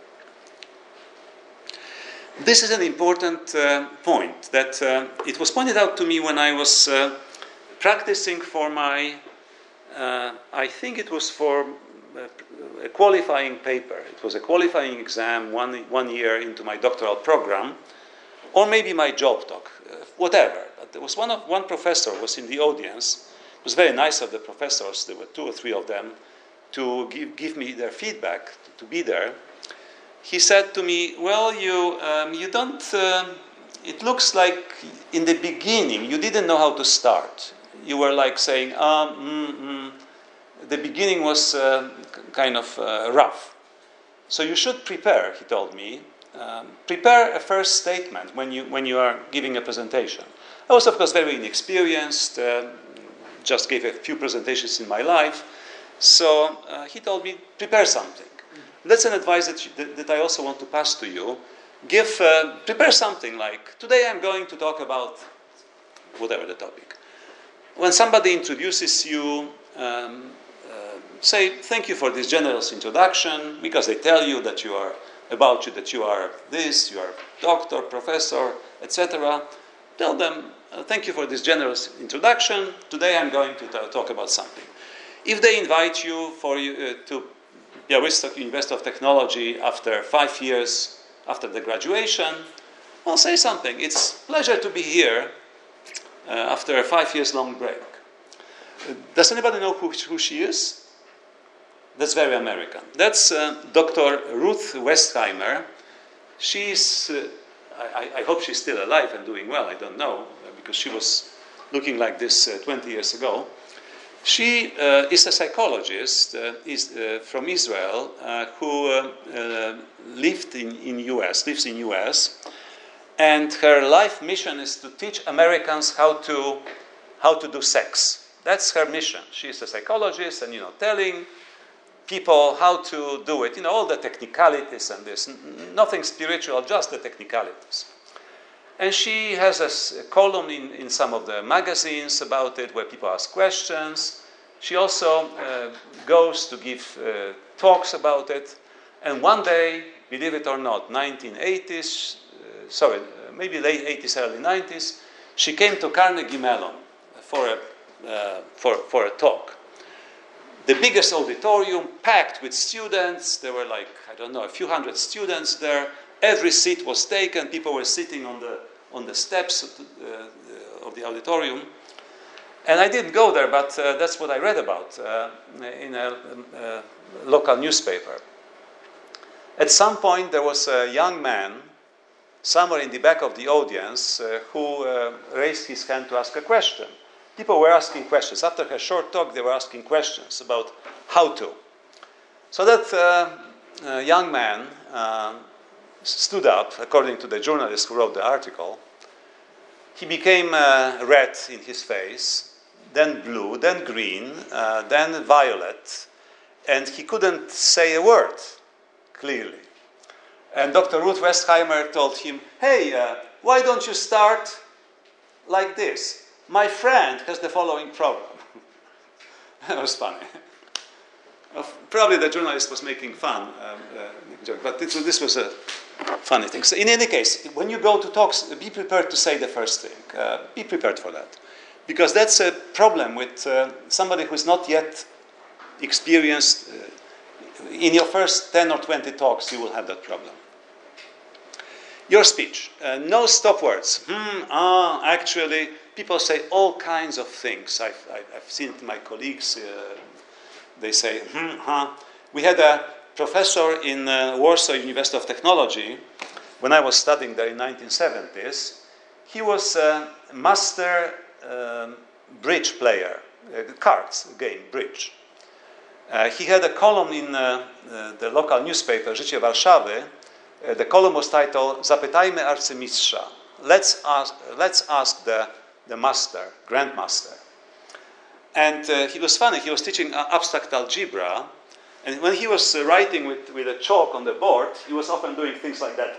This is an important uh, point that uh, it was pointed out to me when I was uh, practicing for my, uh, I think it was for a qualifying paper. It was a qualifying exam one, one year into my doctoral program, or maybe my job talk, uh, whatever. But there was one, of, one professor was in the audience. It was very nice of the professors, there were two or three of them, to give, give me their feedback, to, to be there. He said to me, well, you, um, you don't, uh, it looks like in the beginning you didn't know how to start. You were like saying, um, mm, mm. The beginning was uh, kind of uh, rough. So you should prepare, he told me, um, prepare a first statement when you, when you are giving a presentation. I was, of course, very inexperienced, uh, just gave a few presentations in my life. So uh, he told me, prepare something. That's an advice that, you, that, that I also want to pass to you. Give, uh, prepare something like, today I'm going to talk about whatever the topic. When somebody introduces you, um, uh, say, thank you for this generous introduction, because they tell you that you are, about you, that you are this, you are doctor, professor, et cetera. Tell them, uh, thank you for this generous introduction. Today I'm going to t- talk about something. If they invite you for you uh, to Białystok University of Technology after five years after the graduation, well, say something. It's a pleasure to be here uh, after a five years long break. Uh, does anybody know who, who she is? That's very American. That's uh, Doctor Ruth Westheimer. She's, uh, I, I hope she's still alive and doing well, I don't know, because she was looking like this uh, twenty years ago. She uh, is a psychologist uh, is, uh, from Israel uh, who uh, uh, lived in in U S, lives in U S, and her life mission is to teach Americans how to how to do sex. That's her mission. She is a psychologist, and you know, telling people how to do it. You know, all the technicalities and this, nothing spiritual, just the technicalities. And she has a, a column in, in some of the magazines about it, where people ask questions. She also uh, goes to give uh, talks about it. And one day, believe it or not, nineteen eighties, uh, sorry, uh, maybe late eighties, early nineties, she came to Carnegie Mellon for a, uh, for, for a talk. The biggest auditorium, packed with students. There were like, I don't know, a few hundred students there. Every seat was taken. People were sitting on the on the steps of the, uh, of the auditorium. And I didn't go there, but uh, that's what I read about uh, in a, a local newspaper. At some point, there was a young man, somewhere in the back of the audience, uh, who uh, raised his hand to ask a question. People were asking questions. After her short talk, they were asking questions about how to. So that uh, uh, young man uh, stood up, according to the journalist who wrote the article. He became uh, red in his face, then blue, then green, uh, then violet, and he couldn't say a word clearly. And Doctor Ruth Westheimer told him, hey, uh, why don't you start like this? My friend has the following problem. That was funny. Probably the journalist was making fun, um, uh, but this, this was a funny thing. So in any case, when you go to talks, be prepared to say the first thing. Uh, be prepared for that. Because that's a problem with uh, somebody who's not yet experienced. Uh, in your first ten or twenty talks, you will have that problem. Your speech. Uh, no stop words. Hmm, ah, actually. People say all kinds of things. I've, I've seen it in my colleagues. Uh, they say, hmm, huh. We had a professor in uh, Warsaw University of Technology, when I was studying there in nineteen seventies. He was a master um, bridge player, uh, cards game, bridge. Uh, he had a column in uh, uh, the local newspaper, Życie Warszawy. Uh, the column was titled, Zapytajmy arcymistrza. Let's ask, let's ask the, the master, grandmaster. And uh, he was funny. He was teaching uh, abstract algebra. And when he was uh, writing with, with a chalk on the board, he was often doing things like that.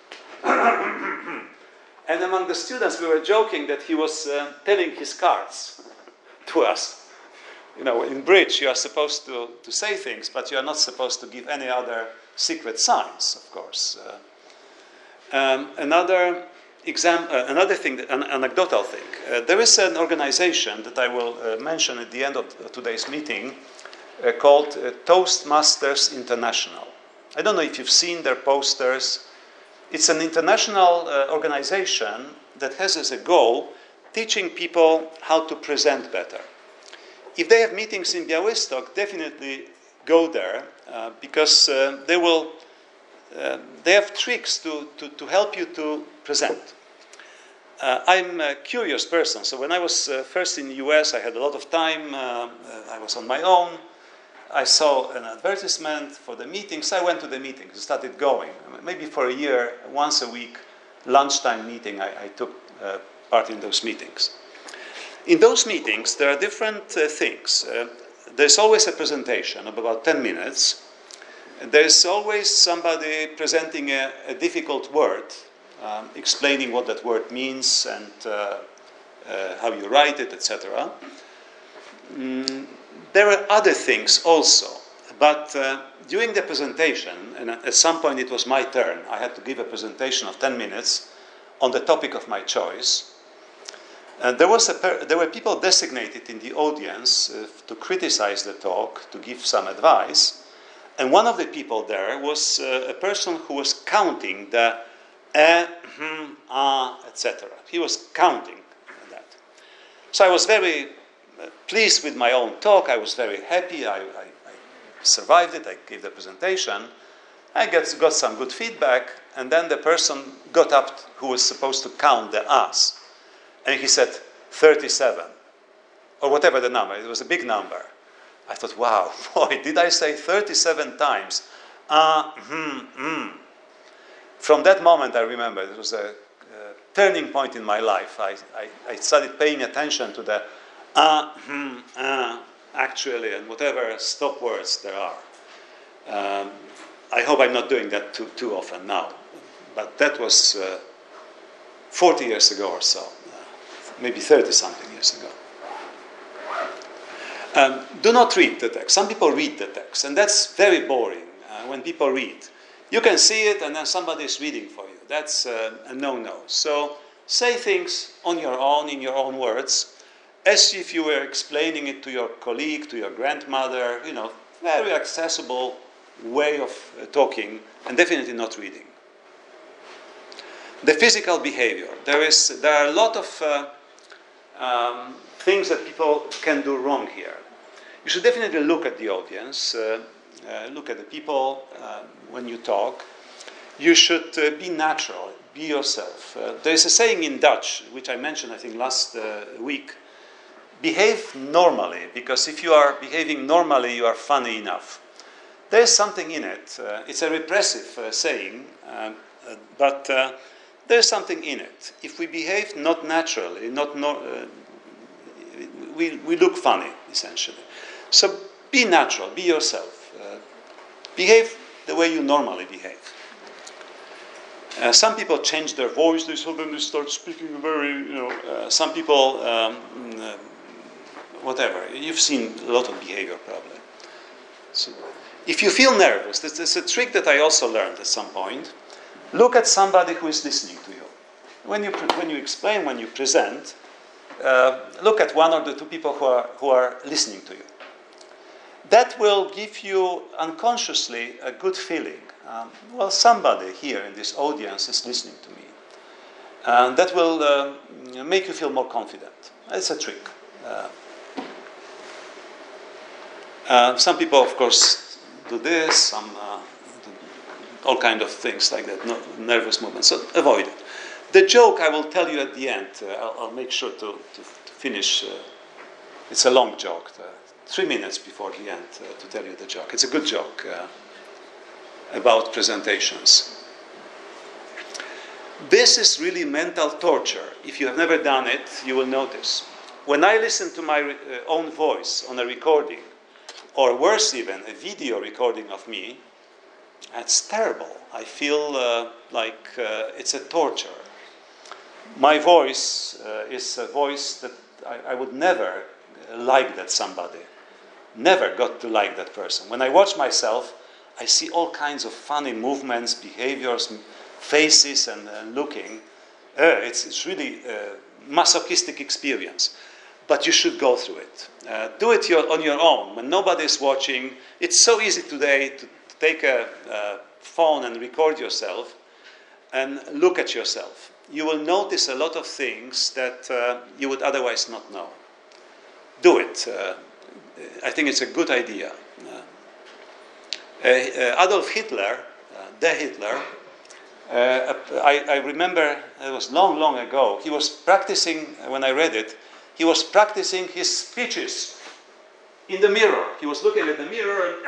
And among the students, we were joking that he was uh, telling his cards to us. You know, in bridge, you are supposed to, to say things, but you are not supposed to give any other secret signs, of course. Uh, um, another exam, uh, another thing, an anecdotal thing. Uh, there is an organization that I will uh, mention at the end of today's meeting uh, called uh, Toastmasters International. I don't know if you've seen their posters. It's an international uh, organization that has as a goal teaching people how to present better. If they have meetings in Białystok, definitely go there uh, because uh, they will. Uh, they have tricks to, to, to help you to present. Uh, I'm a curious person, so when I was uh, first in the U S, I had a lot of time. Uh, uh, I was on my own. I saw an advertisement for the meetings. I went to the meetings, started going. Maybe for a year, once a week, lunchtime meeting, I, I took uh, part in those meetings. In those meetings, there are different uh, things. Uh, there's always a presentation of about ten minutes. There's always somebody presenting a, a difficult word, um, explaining what that word means and uh, uh, how you write it, et cetera. Mm, there are other things also, but uh, during the presentation, and at some point it was my turn, I had to give a presentation of ten minutes on the topic of my choice. Uh, there, was a per- there were people designated in the audience uh, to criticize the talk, to give some advice. And one of the people there was uh, a person who was counting the eh, hmm, ah, et cetera. He was counting that. So I was very uh, pleased with my own talk. I was very happy. I, I, I survived it. I gave the presentation. I get, got some good feedback, and then the person got up who was supposed to count the ahs. And he said, thirty-seven. Or whatever the number. It was a big number. I thought, wow, boy, did I say thirty-seven times? Ah, uh, hmm, hmm. From that moment, I remember, it was a, a turning point in my life. I, I, I started paying attention to the ah, uh, hmm, ah, uh, actually, and whatever stop words there are. Um, I hope I'm not doing that too, too often now. But that was uh, forty years ago or so. Uh, maybe thirty-something years ago. Um, do not read the text. Some people read the text, and that's very boring uh, when people read. You can see it, and then somebody is reading for you. That's uh, a no-no. So say things on your own, in your own words, as if you were explaining it to your colleague, to your grandmother, you know, very accessible way of uh, talking, and definitely not reading. The physical behavior. There is, there are a lot of uh, um, things that people can do wrong here. You should definitely look at the audience, uh, uh, look at the people uh, when you talk. You should uh, be natural, be yourself. Uh, there's a saying in Dutch, which I mentioned, I think, last uh, week. Behave normally, because if you are behaving normally, you are funny enough. There's something in it. Uh, it's a repressive uh, saying, uh, uh, but uh, there's something in it. If we behave not naturally, not no, uh, we, we look funny, essentially. So be natural, be yourself. Uh, behave the way you normally behave. Uh, some people change their voice, they suddenly start speaking very, you know, uh, some people, um, uh, whatever. You've seen a lot of behavior probably. So if you feel nervous, this is a trick that I also learned at some point. Look at somebody who is listening to you. When you, pre- when you explain, when you present, uh, look at one or the two people who are, who are listening to you. That will give you unconsciously a good feeling. Um, well, somebody here in this audience is listening to me. And that will uh, make you feel more confident. It's a trick. Uh, uh, some people, of course, do this, some uh, do all kind of things like that, no, nervous movements. So avoid it. The joke I will tell you at the end. Uh, I'll, I'll make sure to, to, to finish. Uh, it's a long joke. Uh, three minutes before the end uh, to tell you the joke. It's a good joke uh, about presentations. This is really mental torture. If you have never done it, you will notice. When I listen to my re- uh, own voice on a recording, or worse even, a video recording of me, it's terrible. I feel uh, like uh, it's a torture. My voice uh, is a voice that I, I would never like that somebody. Never got to like that person. When I watch myself, I see all kinds of funny movements, behaviors, faces, and uh, looking. Uh, it's, it's really a masochistic experience. But you should go through it. Uh, do it your, on your own, when nobody is watching. It's so easy today to, to take a, a phone and record yourself and look at yourself. You will notice a lot of things that uh, you would otherwise not know. Do it. Uh, I think it's a good idea. Uh, uh, Adolf Hitler, uh, the Hitler, uh, I, I remember it was long, long ago. He was practicing, when I read it, he was practicing his speeches in the mirror. He was looking at the mirror and...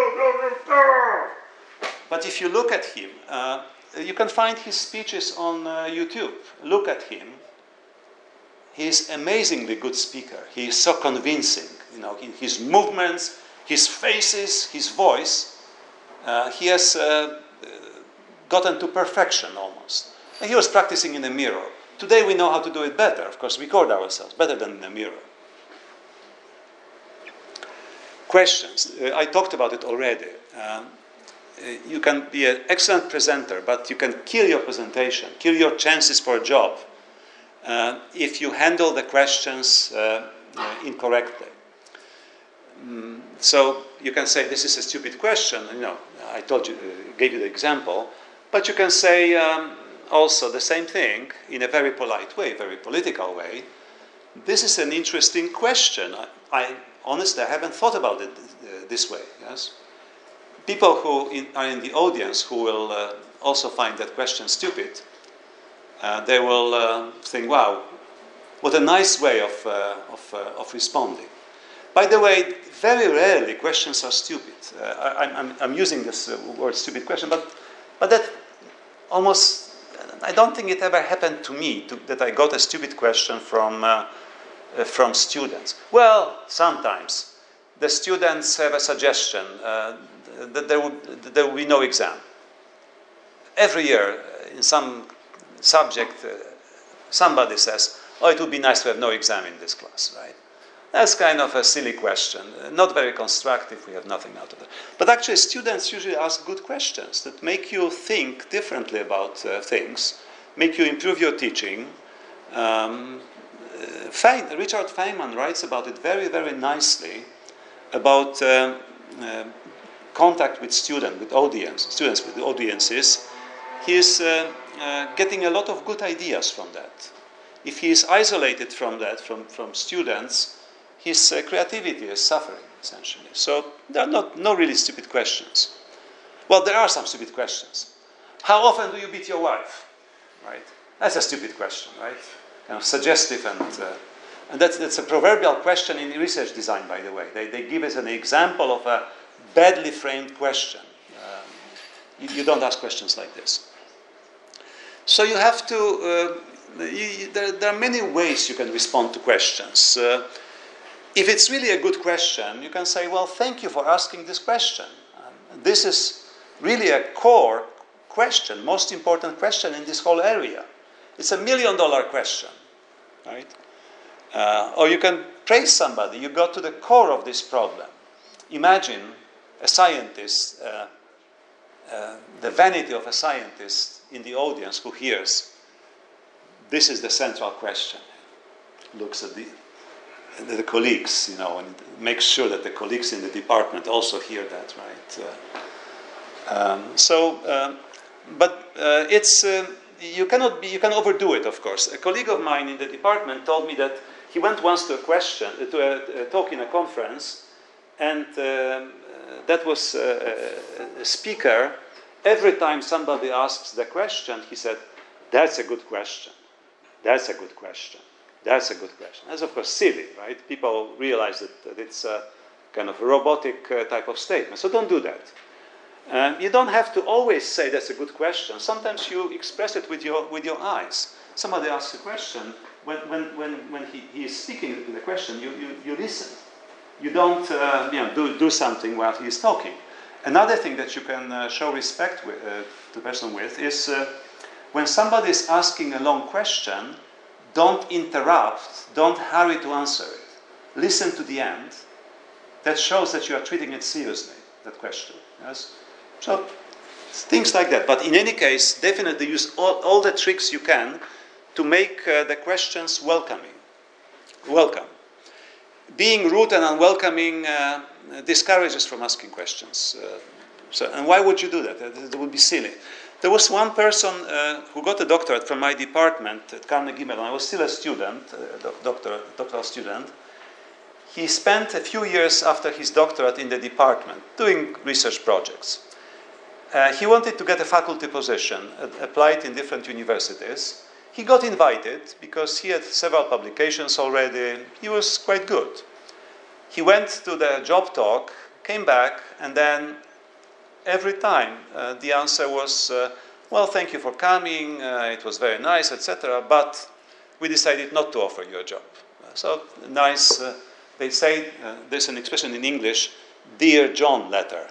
But if you look at him, uh, you can find his speeches on uh, YouTube. Look at him. He's an amazingly good speaker. He is so convincing. You know, his movements, his faces, his voice. Uh, he has uh, gotten to perfection almost. And he was practicing in the mirror. Today we know how to do it better. Of course, record ourselves better than in the mirror. Questions. Uh, I talked about it already. Um, you can be an excellent presenter, but you can kill your presentation, kill your chances for a job uh, if you handle the questions uh, uh, incorrectly. Mm, so you can say, this is a stupid question. You know, I told you, uh, gave you the example. But you can say um, also the same thing in a very polite way, very political way. This is an interesting question. I, I honestly I haven't thought about it uh, this way. Yes, people who in, are in the audience who will uh, also find that question stupid, uh, they will uh, think, wow, what a nice way of, uh, of, uh, of responding. By the way, very rarely questions are stupid. Uh, I, I'm, I'm using this uh, word stupid question, but, but that almost, I don't think it ever happened to me to, that I got a stupid question from, uh, uh, from students. Well, sometimes. The students have a suggestion uh, that there would, that there will be no exam. Every year, uh, in some subject, uh, somebody says, oh, it would be nice to have no exam in this class, right? That's kind of a silly question, not very constructive, we have nothing out of it. But actually, students usually ask good questions that make you think differently about uh, things, make you improve your teaching. Um, uh, Fein, Richard Feynman writes about it very, very nicely, about uh, uh, contact with students, with audience, students with audiences. He is uh, uh, getting a lot of good ideas from that. If he is isolated from that, from, from students, his uh, creativity is suffering, essentially. So there are not, no really stupid questions. Well, there are some stupid questions. How often do you beat your wife? Right? That's a stupid question, right? Kind of suggestive, and, uh, and that's, that's a proverbial question in research design, by the way. They, they give us an example of a badly framed question. Um, you, you don't ask questions like this. So you have to, uh, you, there, there are many ways you can respond to questions. Uh, If it's really a good question, you can say, well, thank you for asking this question. Um, this is really a core question, most important question in this whole area. It's a million dollar question, right? Uh, or you can praise somebody. You go to the core of this problem. Imagine a scientist, uh, uh, the vanity of a scientist in the audience who hears, this is the central question. Looks at the the colleagues, you know, and makes sure that the colleagues in the department also hear that, right? Uh, um, so, uh, but uh, it's uh, you cannot be, you can overdo it, of course. A colleague of mine in the department told me that he went once to a question, to a, a talk in a conference, and uh, that was uh, a speaker. Every time somebody asks the question, he said, "That's a good question. That's a good question. That's a good question." That's, of course, silly, right? People realize that, that it's a kind of robotic uh, type of statement. So don't do that. Um, you don't have to always say that's a good question. Sometimes you express it with your, with your eyes. Somebody asks a question. When, when, when, when he, he is speaking the question, you, you, you listen. You don't uh, you know, do, do something while he is talking. Another thing that you can uh, show respect with, uh, to the person with is uh, when somebody is asking a long question, don't interrupt, don't hurry to answer it. Listen to the end. That shows that you are treating it seriously, that question. Yes? So, things like that. But in any case, definitely use all, all the tricks you can to make uh, the questions welcoming. Welcome. Being rude and unwelcoming uh, discourages from asking questions. Uh, so, and why would you do that? It would be silly. There was one person uh, who got a doctorate from my department at Carnegie Mellon. I was still a student, a doctor, doctoral student. He spent a few years after his doctorate in the department doing research projects. Uh, he wanted to get a faculty position, uh, applied in different universities. He got invited because he had several publications already. He was quite good. He went to the job talk, came back, and then every time uh, the answer was, uh, well, thank you for coming, uh, it was very nice, et cetera, but we decided not to offer you a job. Uh, so nice, uh, they say, uh, there's an expression in English, Dear John letter.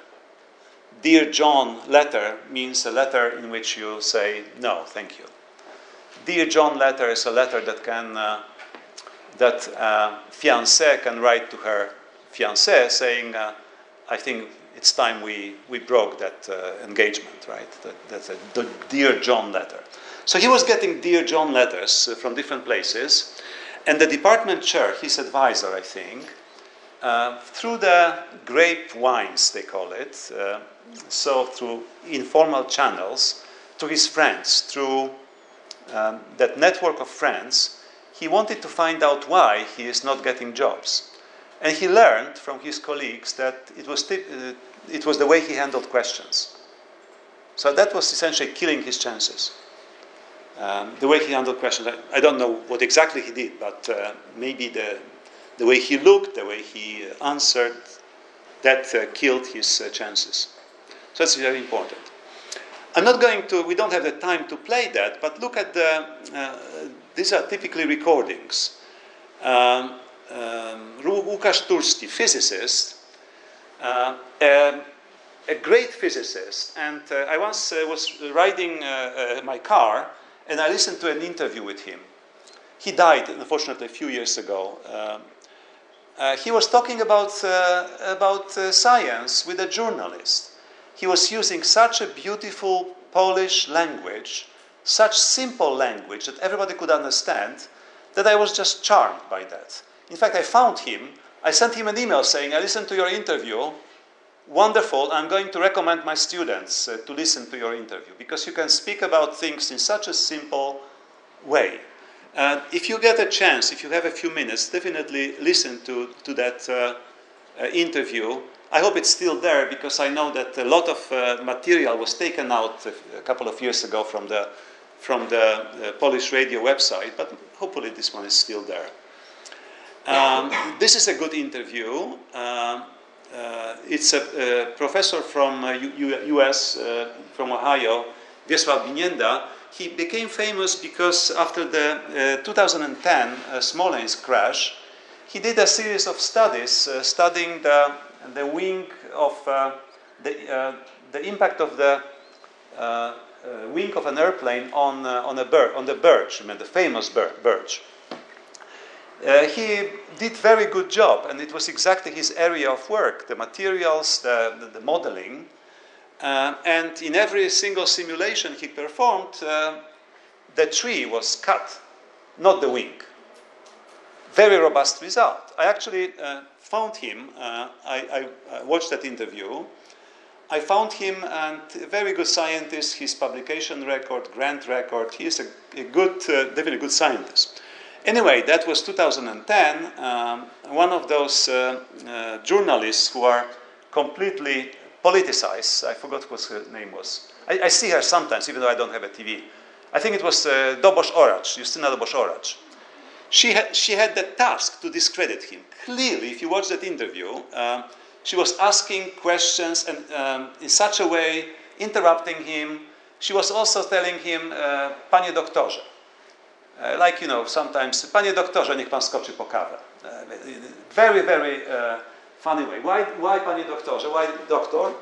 Dear John letter means a letter in which you say, no, thank you. Dear John letter is a letter that can, uh, that uh, fiancée can write to her fiancé saying, uh, I think it's time we, we broke that uh, engagement, right? That, that's a the Dear John letter. So he was getting Dear John letters uh, from different places. And the department chair, his advisor, I think, uh, through the grapevines, they call it, uh, so through informal channels, to his friends, through um, that network of friends, he wanted to find out why he is not getting jobs. And he learned from his colleagues that it was, uh, it was the way he handled questions. So that was essentially killing his chances. Um, the way he handled questions, I, I don't know what exactly he did, but uh, maybe the, the way he looked, the way he answered, that uh, killed his uh, chances. So that's very important. I'm not going to, we don't have the time to play that, but look at the, uh, these are typically recordings. Um, um, Łukasz Turski, physicist, uh, um, a great physicist, and uh, I once uh, was riding uh, uh, my car, and I listened to an interview with him. He died, unfortunately, a few years ago. Uh, uh, he was talking about, uh, about uh, science with a journalist. He was using such a beautiful Polish language, such simple language that everybody could understand, that I was just charmed by that. In fact, I found him, I sent him an email saying, I listened to your interview, wonderful, I'm going to recommend my students uh, to listen to your interview, because you can speak about things in such a simple way. Uh, if you get a chance, if you have a few minutes, definitely listen to, to that uh, uh, interview. I hope it's still there, because I know that a lot of uh, material was taken out a, a couple of years ago from the, from the uh, Polish radio website, but hopefully this one is still there. Um, this is a good interview. Uh, uh, it's a, a professor from uh, U S, uh, from Ohio, Wiesław Binienda. He became famous because after the uh, two thousand ten uh, Smolensk crash, he did a series of studies uh, studying the, the wing of uh, the, uh, the impact of the uh, uh, wing of an airplane on uh, on a bird, on the Birch, I mean the famous Birch. Uh, he did very good job, and it was exactly his area of work: the materials, the, the, the modeling. Uh, and in every single simulation he performed, uh, the tree was cut, not the wing. Very robust result. I actually uh, found him, uh, I, I watched that interview. I found him, and a very good scientist, his publication record, grant record. He is a, a good, uh, definitely good scientist. Anyway, that was two thousand ten. Um, one of those uh, uh, journalists who are completely politicized. I forgot what her name was. I, I see her sometimes, even though I don't have a T V. I think it was uh, Dobos Oracz, Justyna Dobos Oracz. She had, she had the task to discredit him. Clearly, if you watch that interview, um, she was asking questions and um, in such a way, interrupting him. She was also telling him, uh, Panie doktorze. Uh, like, you know, sometimes, Panie doktorze, niech pan skoczy po kawę. Uh, very, very uh, funny way. Why, why Panie doktorze? Why doctor?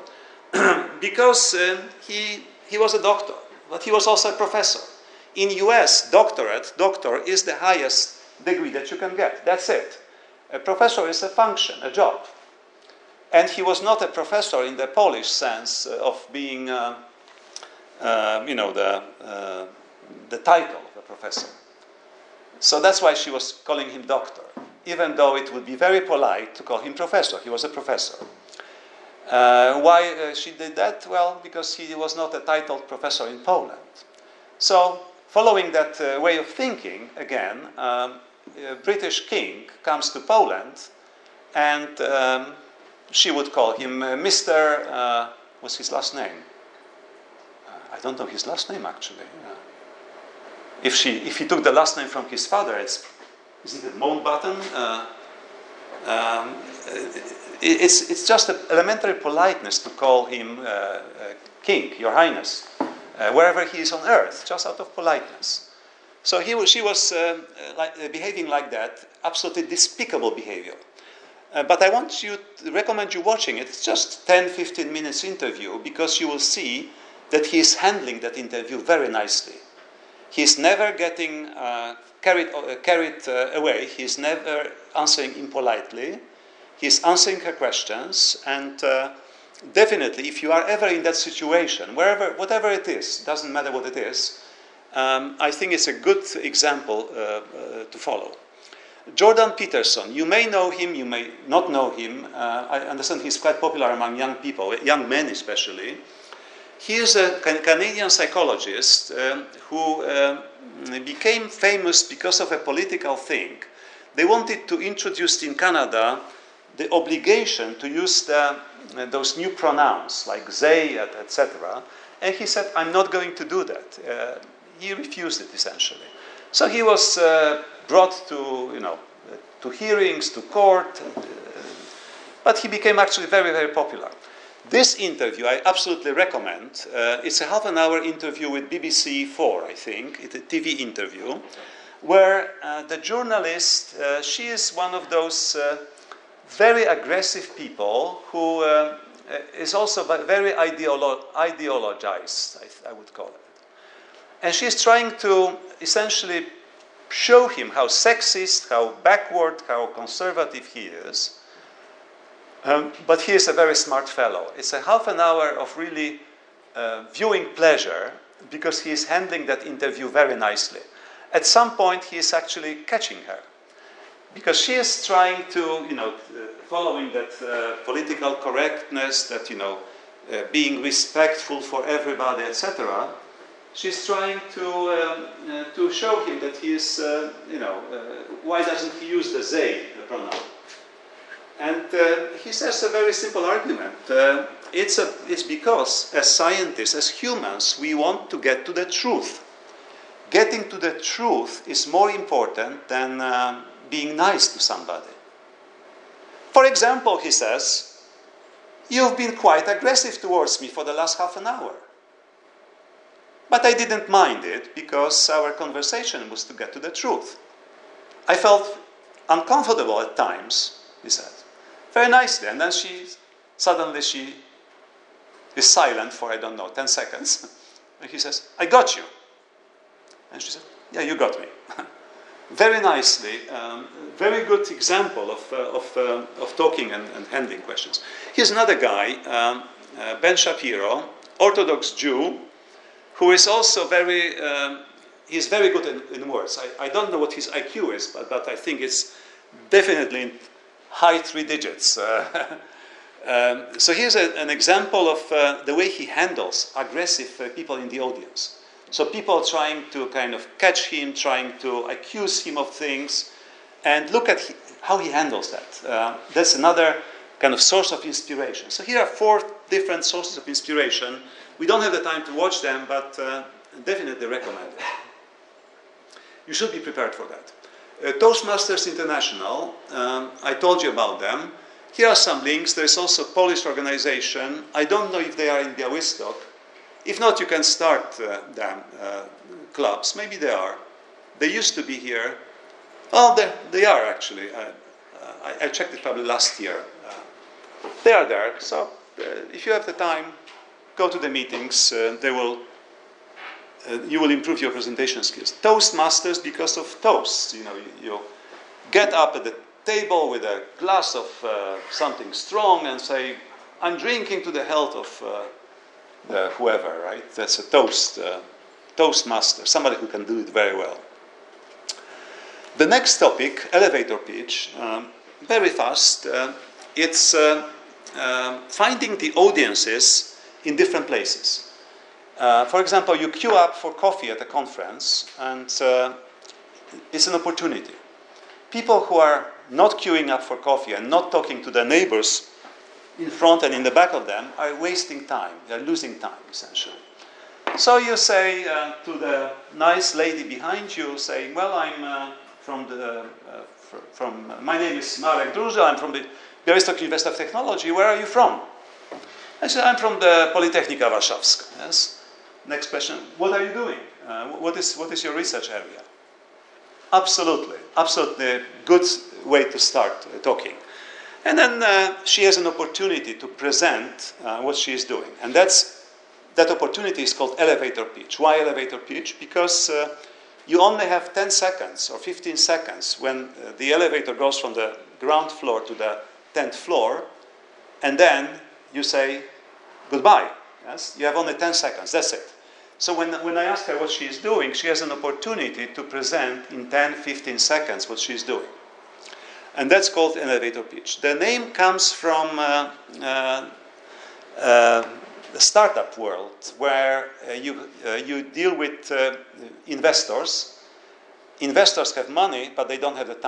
Because uh, he, he was a doctor, but he was also a professor. In U S, doctorate, doctor is the highest degree that you can get. That's it. A professor is a function, a job. And he was not a professor in the Polish sense of being, uh, uh, you know, the, uh, the title of a professor. So that's why she was calling him doctor, even though it would be very polite to call him professor. He was a professor. Uh, why uh, she did that? Well, because he was not a titled professor in Poland. So, following that uh, way of thinking, again, um, a British king comes to Poland, and um, she would call him uh, Mister Uh, what's his last name? Uh, I don't know his last name, actually. Uh, if she, if he took the last name from his father, it's isn't it Mountbatten? Uh, um, it, it's it's just an elementary politeness to call him uh, uh, King, Your Highness, uh, wherever he is on earth, just out of politeness. So he was, she was uh, like, uh, behaving like that, absolutely despicable behavior. Uh, but I want you to recommend you watching it. It's just ten, fifteen minutes interview, because you will see that he is handling that interview very nicely. He's never getting uh, carried, uh, carried uh, away. He's never answering impolitely. He's answering her questions, and uh, definitely, if you are ever in that situation, wherever, whatever it is, doesn't matter what it is, um, I think it's a good example uh, uh, to follow. Jordan Peterson, you may know him, you may not know him. Uh, I understand he's quite popular among young people, young men especially. He is a Canadian psychologist um, who uh, became famous because of a political thing. They wanted to introduce in Canada the obligation to use the, uh, those new pronouns like they, et cetera. And he said, I'm not going to do that. Uh, he refused it, essentially. So he was uh, brought to, you know, to hearings, to court, uh, but he became actually very, very popular. This interview I absolutely recommend. Uh, it's a half an hour interview with B B C four, I think. It's a T V interview, where uh, the journalist, uh, she is one of those uh, very aggressive people who uh, is also very ideolo ideologized, I, I would call it. And she's trying to essentially show him how sexist, how backward, how conservative he is. Um, but he is a very smart fellow. It's a half an hour of really uh, viewing pleasure because he is handling that interview very nicely. At some point, he is actually catching her because she is trying to, you know, uh, following that uh, political correctness, that, you know, uh, being respectful for everybody, et cetera. She's trying to um, uh, to show him that he is, uh, you know, uh, why doesn't he use the they pronoun? And uh, he says a very simple argument. Uh, it's, a, it's because, as scientists, as humans, we want to get to the truth. Getting to the truth is more important than uh, being nice to somebody. For example, he says, you've been quite aggressive towards me for the last half an hour. But I didn't mind it because our conversation was to get to the truth. I felt uncomfortable at times, he said. Very nicely. And then she, suddenly she is silent for, I don't know, ten seconds. And he says, I got you. And she said, yeah, you got me. Very nicely. Um, very good example of, uh, of, uh, of talking and, and handling questions. Here's another guy, um, uh, Ben Shapiro, Orthodox Jew, who is also very, um, he's very good in, in words. I, I don't know what his I Q is, but, but I think it's definitely in high three digits. Uh, um, so here's a, an example of uh, the way he handles aggressive uh, people in the audience. So people trying to kind of catch him, trying to accuse him of things, and look at he, how he handles that. Uh, that's another kind of source of inspiration. So here are four different sources of inspiration. We don't have the time to watch them, but uh, definitely recommend it. You should be prepared for that. Uh, Toastmasters International, um, I told you about them. Here are some links. There's also a Polish organization. I don't know if they are in Białystok. If not, you can start uh, them, uh, clubs. Maybe they are. They used to be here. Oh, they, they are actually. Uh, uh, I, I checked it probably last year. Uh, they are there. So uh, if you have the time, go to the meetings. Uh, they will. Uh, you will improve your presentation skills. Toastmasters because of toasts. You know, you, you get up at the table with a glass of uh, something strong and say, "I'm drinking to the health of uh, the whoever." Right? That's a toast. Uh, Toastmaster, somebody who can do it very well. The next topic, elevator pitch, um, very fast. Uh, it's uh, uh, finding the audiences in different places. Uh, for example, you queue up for coffee at a conference, and uh, it's an opportunity. People who are not queuing up for coffee and not talking to their neighbors in front and in the back of them are wasting time. They're losing time, essentially. So you say uh, to the nice lady behind you, saying, well, I'm uh, from the, uh, fr from, uh, my name is Marek Druża, I'm from the Białystok University of Technology. Where are you from? I said, I'm from the Politechnika Warszawska. Yes. Next question, what are you doing? Uh, what is, what is your research area? Absolutely, absolutely good way to start uh, talking. And then uh, she has an opportunity to present uh, what she is doing. And that's, that opportunity is called elevator pitch. Why elevator pitch? Because uh, you only have ten seconds or fifteen seconds when uh, the elevator goes from the ground floor to the tenth floor, and then you say goodbye. Yes? You have only ten seconds, that's it. So when, when I ask her what she is doing, she has an opportunity to present in ten, fifteen seconds what she is doing. And that's called elevator pitch. The name comes from uh, uh, uh, the startup world, where uh, you, uh, you deal with uh, investors. Investors have money, but they don't have the time.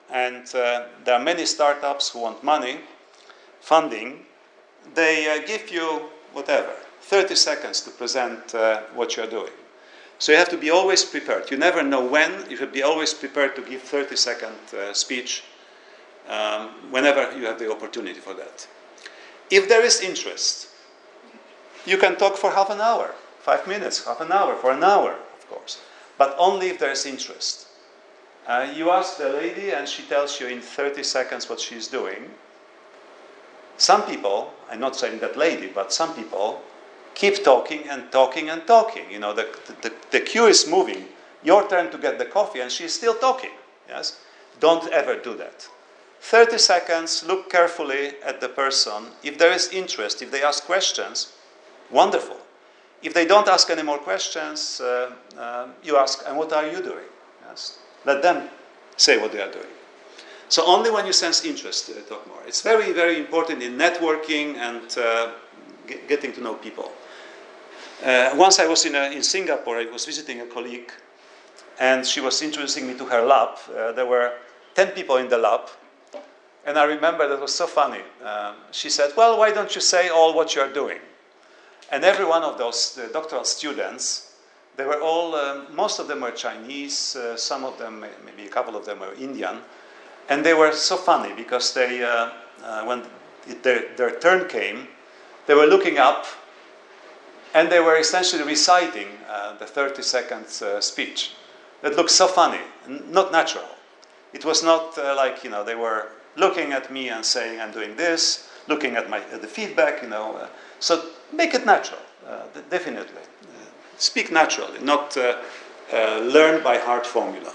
and uh, there are many startups who want money, funding, they uh, give you whatever, thirty seconds to present uh, what you're doing. So you have to be always prepared. You never know when. You should be always prepared to give thirty second uh, speech um, whenever you have the opportunity for that. If there is interest, you can talk for half an hour, five minutes, half an hour, for an hour, of course. But only if there is interest. Uh, you ask the lady and she tells you in thirty seconds what she's doing. Some people, I'm not saying that lady, but some people keep talking and talking and talking. You know, the, the, the queue is moving. Your turn to get the coffee and she's still talking. Yes? Don't ever do that. thirty seconds, look carefully at the person. If there is interest, if they ask questions, wonderful. If they don't ask any more questions, uh, uh, you ask, and what are you doing? Yes? Let them say what they are doing. So only when you sense interest, uh, talk more. It's very, very important in networking and uh, get, getting to know people. Uh, once I was in, a, in Singapore, I was visiting a colleague, and she was introducing me to her lab. Uh, there were ten people in the lab, and I remember that was so funny. Uh, she said, well, why don't you say all what you're doing? And every one of those uh, doctoral students, they were all, um, most of them were Chinese, uh, some of them, maybe a couple of them were Indian, and they were so funny because they, uh, uh, when it, their, their turn came, they were looking up and they were essentially reciting uh, the thirty second uh, speech. That looked so funny, not natural. It was not uh, like, you know, they were looking at me and saying, I'm doing this, looking at, my, at the feedback, you know. Uh, so make it natural, uh, definitely. Uh, speak naturally, not uh, uh, learn by heart formula.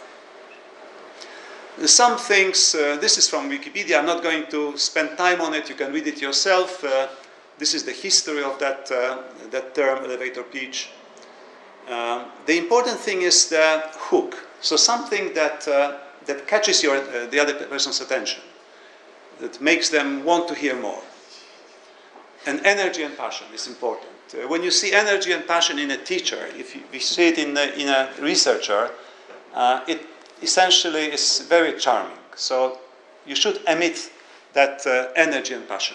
Some things, uh, this is from Wikipedia, I'm not going to spend time on it, you can read it yourself. Uh, this is the history of that, uh, that term, elevator pitch. Um, the important thing is the hook, so something that, uh, that catches your, uh, the other person's attention, that makes them want to hear more. And energy and passion is important. Uh, when you see energy and passion in a teacher, if you, if you see it in a, in a researcher, uh, it essentially is very charming. So you should emit that uh, energy and passion.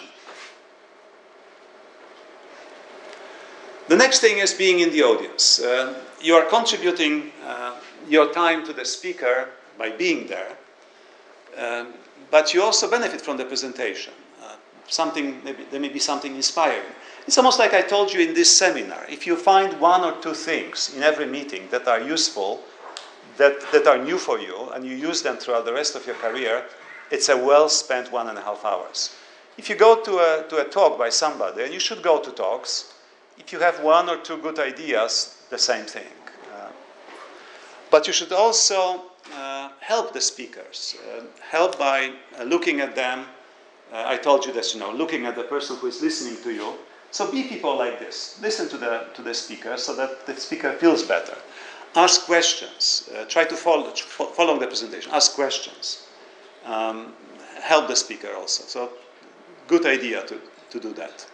The next thing is being in the audience. Uh, you are contributing uh, your time to the speaker by being there, um, but you also benefit from the presentation. Uh, something, maybe, there may be something inspiring. It's almost like I told you in this seminar. If you find one or two things in every meeting that are useful, that, that are new for you, and you use them throughout the rest of your career, it's a well-spent one and a half hours. If you go to a, to a talk by somebody, and you should go to talks, if you have one or two good ideas, the same thing. Uh, but you should also uh, help the speakers. Uh, help by uh, looking at them. Uh, I told you this, you know, looking at the person who is listening to you. So be people like this. Listen to the, to the speaker so that the speaker feels better. Ask questions. Uh, try to follow, follow the presentation. Ask questions. Um, help the speaker also. So good idea to, to do that.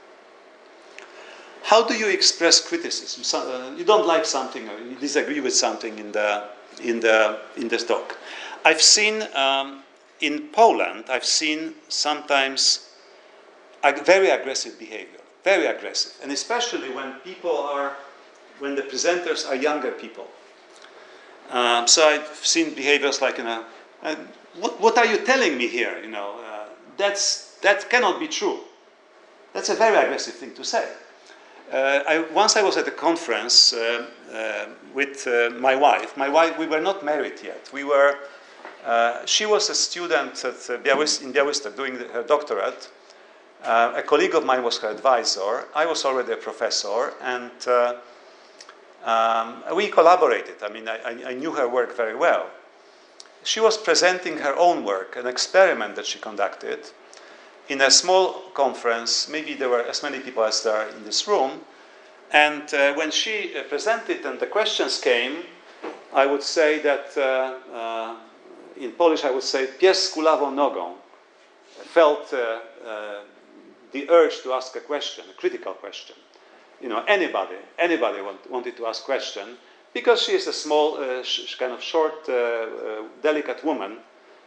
How do you express criticism? So, uh, you don't like something or you disagree with something in the, in the, in the talk. I've seen, um, in Poland, I've seen sometimes ag- very aggressive behavior, very aggressive. And especially when people are, when the presenters are younger people. Um, so I've seen behaviors like, you know, uh, what, what are you telling me here? You know, uh, that's, that cannot be true. That's a very aggressive thing to say. Uh, I, once I was at a conference uh, uh, with uh, my wife. My wife, we were not married yet. We were. Uh, she was a student at uh, Białystok, in Białystok doing the, her doctorate. Uh, a colleague of mine was her advisor. I was already a professor, and uh, um, we collaborated. I mean, I, I knew her work very well. She was presenting her own work, an experiment that she conducted. In a small conference, maybe there were as many people as there are in this room, and uh, when she uh, presented and the questions came, I would say that, uh, uh, in Polish I would say, pies z kulawą nogą, felt uh, uh, the urge to ask a question, a critical question. You know, anybody, anybody want, wanted to ask a question, because she is a small, uh, sh- kind of short, uh, uh, delicate woman.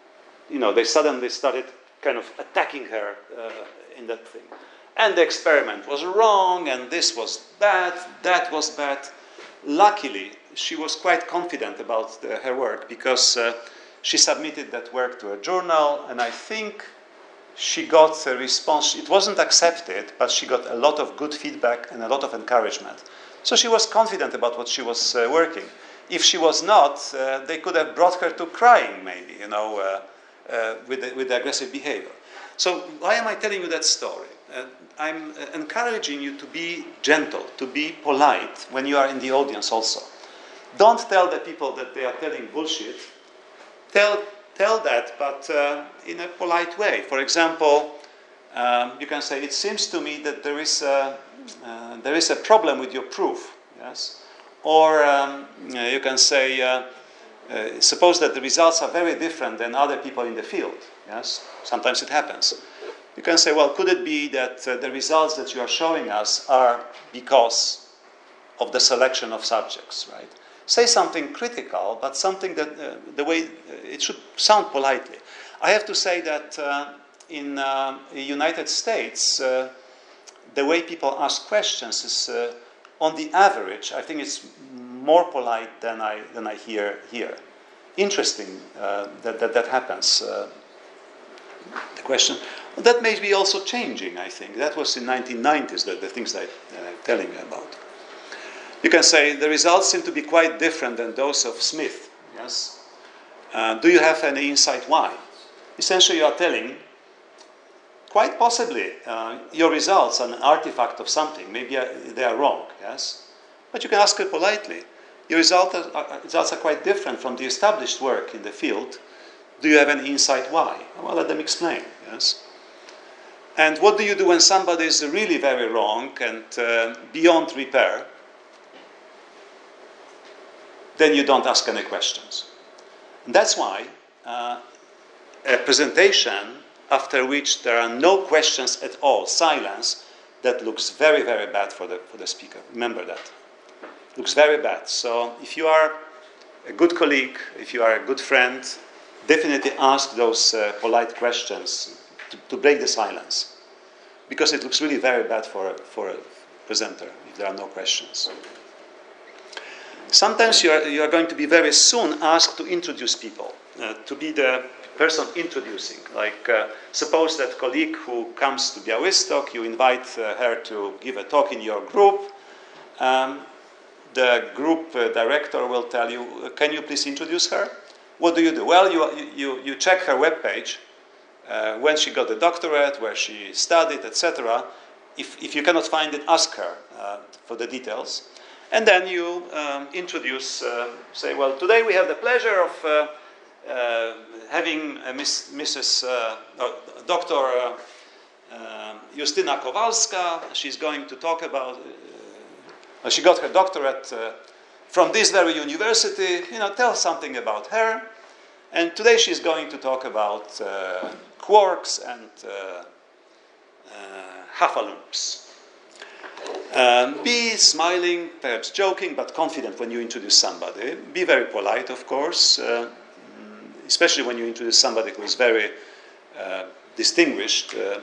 you know, they suddenly started kind of attacking her uh, in that thing. And the experiment was wrong, and this was bad, that was bad. Luckily, she was quite confident about the, her work, because uh, she submitted that work to a journal, and I think she got a response. It wasn't accepted, but she got a lot of good feedback and a lot of encouragement. So she was confident about what she was uh, working. If she was not, uh, they could have brought her to crying, maybe, you know, uh, uh, with, the, with the aggressive behavior. So why am I telling you that story? Uh, I'm encouraging you to be gentle, to be polite when you are in the audience also. Don't tell the people that they are telling bullshit. Tell, tell that, but uh, in a polite way. For example, um, you can say, it seems to me that there is a, uh, there is a problem with your proof. Yes? Or um, you can say, uh, uh, suppose that the results are very different than other people in the field. Yes? Sometimes it happens. You can say, well, could it be that uh, the results that you are showing us are because of the selection of subjects, right? Say something critical, but something that uh, the way uh, it should sound politely. I have to say that uh, in uh, the United States, uh, the way people ask questions is, uh, on the average, I think it's more polite than I than I hear here. Interesting uh, that, that that happens. Uh, the question. That may be also changing, I think. That was in nineteen nineties, the, the things that, that I'm telling you about. You can say the results seem to be quite different than those of Smith. Yes? Uh, do you have any insight why? Essentially, you are telling, quite possibly, uh, your results are an artifact of something. Maybe uh, they are wrong, yes? But you can ask it politely. Your result are, uh, results are quite different from the established work in the field. Do you have any insight why? Well, let them explain, yes? And what do you do when somebody is really very wrong and uh, beyond repair? Then you don't ask any questions. And that's why uh, a presentation after which there are no questions at all, silence, that looks very, very bad for the, for the speaker. Remember that. Looks very bad. So if you are a good colleague, if you are a good friend, definitely ask those uh, polite questions to, to break the silence. Because it looks really very bad for, for a presenter if there are no questions. Sometimes you are, you are going to be very soon asked to introduce people, uh, to be the person introducing. Like, uh, suppose that colleague who comes to Białystok, you invite uh, her to give a talk in your group. Um, the group uh, director will tell you, can you please introduce her? What do you do? Well, you, you, you check her webpage, uh, when she got the doctorate, where she studied, et cetera. If, if you cannot find it, ask her uh, for the details. And then you um, introduce, uh, say, well, today we have the pleasure of uh, uh, having uh, Miss, Missus Uh, uh, Doctor Uh, uh, Justyna Kowalska. She's going to talk about, uh, she got her doctorate uh, from this very university. You know, tell something about her. And today she's going to talk about uh, quarks and uh, uh, Hafalumps. Um, be smiling, perhaps joking, but confident when you introduce somebody. Be very polite, of course, uh, especially when you introduce somebody who is very uh, distinguished. Uh,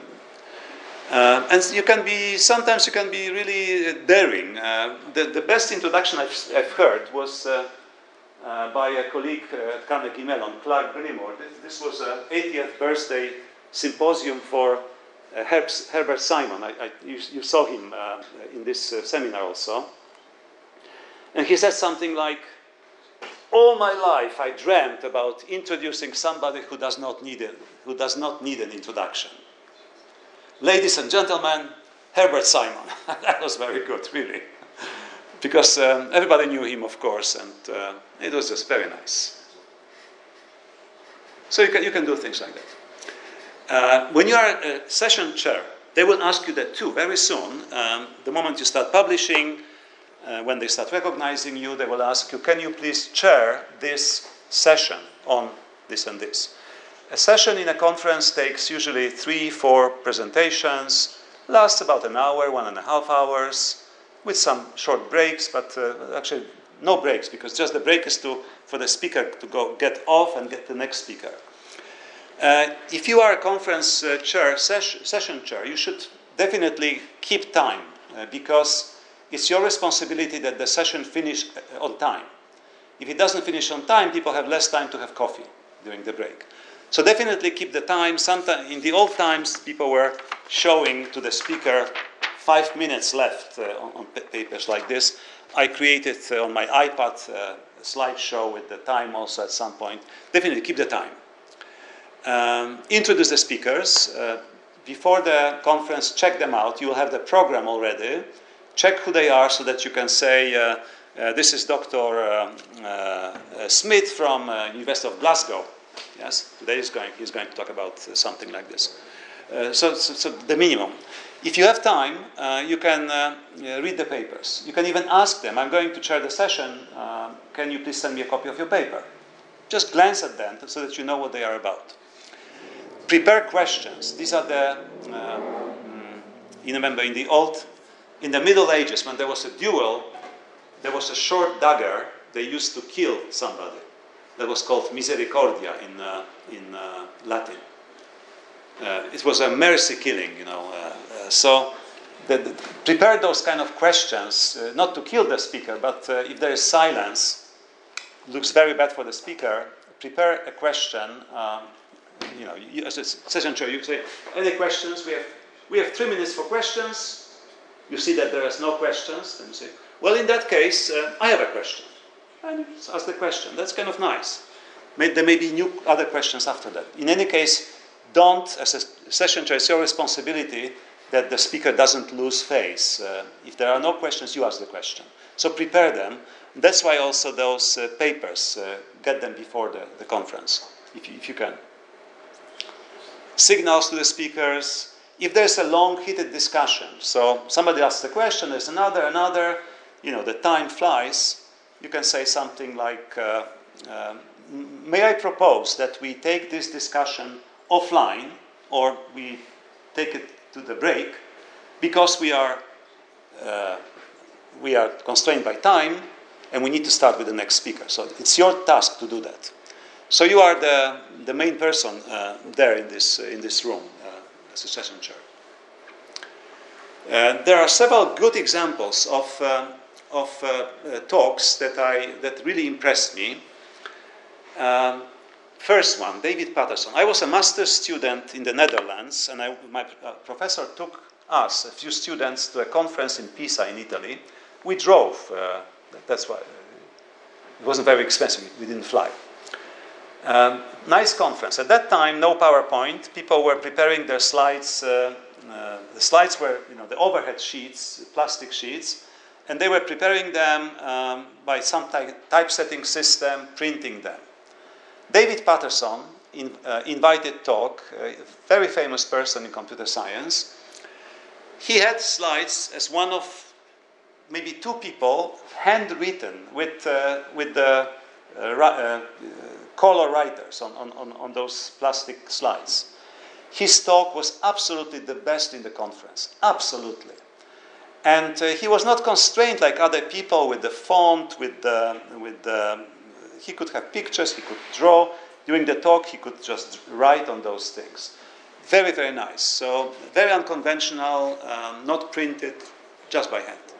uh, and you can be, sometimes you can be really daring. Uh, the, the best introduction I've, I've heard was uh, uh, by a colleague uh, at Carnegie Mellon, Clark Brimore. This, this was an eightieth birthday symposium for Uh, Herbert Simon. I, I, you, you saw him uh, in this uh, seminar also. And he said something like, all my life I dreamt about introducing somebody who does not need it, who does not need an introduction. Ladies and gentlemen, Herbert Simon. That was very good, really. Because um, everybody knew him, of course, and uh, it was just very nice. So you can, you can do things like that. Uh, when you are a session chair, they will ask you that too very soon. Um, the moment you start publishing, uh, when they start recognizing you, they will ask you, can you please chair this session on this and this? A session in a conference takes usually three, four presentations, lasts about an hour, one and a half hours, with some short breaks, but uh, actually no breaks, because just the break is to, for the speaker to go get off and get the next speaker. Uh, if you are a conference uh, chair, ses- session chair, you should definitely keep time uh, because it's your responsibility that the session finish on time. If it doesn't finish on time, people have less time to have coffee during the break. So definitely keep the time. Sometimes in the old times, people were showing to the speaker five minutes left uh, on, on papers like this. I created uh, on my iPad uh, a slideshow with the time also at some point. Definitely keep the time. Um, introduce the speakers. Uh, before the conference, check them out. You will have the program already. Check who they are so that you can say, uh, uh, this is Doctor Uh, uh, Smith from uh, University of Glasgow. Yes, today he's going, he's going to talk about uh, something like this. Uh, so, so, so the minimum. If you have time, uh, you can uh, uh, read the papers. You can even ask them, I'm going to chair the session, uh, can you please send me a copy of your paper? Just glance at them so that you know what they are about. Prepare questions. These are the, uh, you remember in the old, in the Middle Ages, when there was a duel, there was a short dagger they used to kill somebody. That was called misericordia in, uh, in uh, Latin. Uh, it was a mercy killing, you know. Uh, uh, so the, the, prepare those kind of questions, uh, not to kill the speaker, but uh, if there is silence, looks very bad for the speaker, prepare a question. Um, you know, you, as a session chair, you say, any questions? We have, we have three minutes for questions. You see that there is no questions. Then you say, well, in that case, uh, I have a question. And you ask the question. That's kind of nice. May, there may be new other questions after that. In any case, don't, as a session chair, it's your responsibility that the speaker doesn't lose face. Uh, if there are no questions, you ask the question. So prepare them. That's why also those uh, papers, uh, get them before the, the conference, if you, if you can. Signals to the speakers. If there's a long, heated discussion, so somebody asks a question, there's another, another, you know, the time flies, you can say something like, uh, uh, may I propose that we take this discussion offline, or we take it to the break, because we are, uh, we are constrained by time, and we need to start with the next speaker. So it's your task to do that. So you are the, the main person uh, there in this, uh, in this room uh, as a session chair. Uh, there are several good examples of, uh, of uh, uh, talks that, I, that really impressed me. Um, first one, David Patterson. I was a master's student in the Netherlands, and I, my uh, professor took us, a few students, to a conference in Pisa in Italy. We drove. Uh, that's why it wasn't very expensive. We didn't fly. Um, nice conference. At that time, no PowerPoint. People were preparing their slides. Uh, uh, the slides were, you know, the overhead sheets, plastic sheets, and they were preparing them um, by some ty typesetting system, printing them. David Patterson in, uh, invited talk, a very famous person in computer science. He had slides as one of maybe two people, handwritten with, uh, with the uh, uh, color writers on, on, on those plastic slides. His talk was absolutely the best in the conference, absolutely. And uh, he was not constrained like other people with the font, with the, with the, he could have pictures, he could draw. During the talk, he could just write on those things. Very, very nice. So very unconventional, um, not printed, just by hand.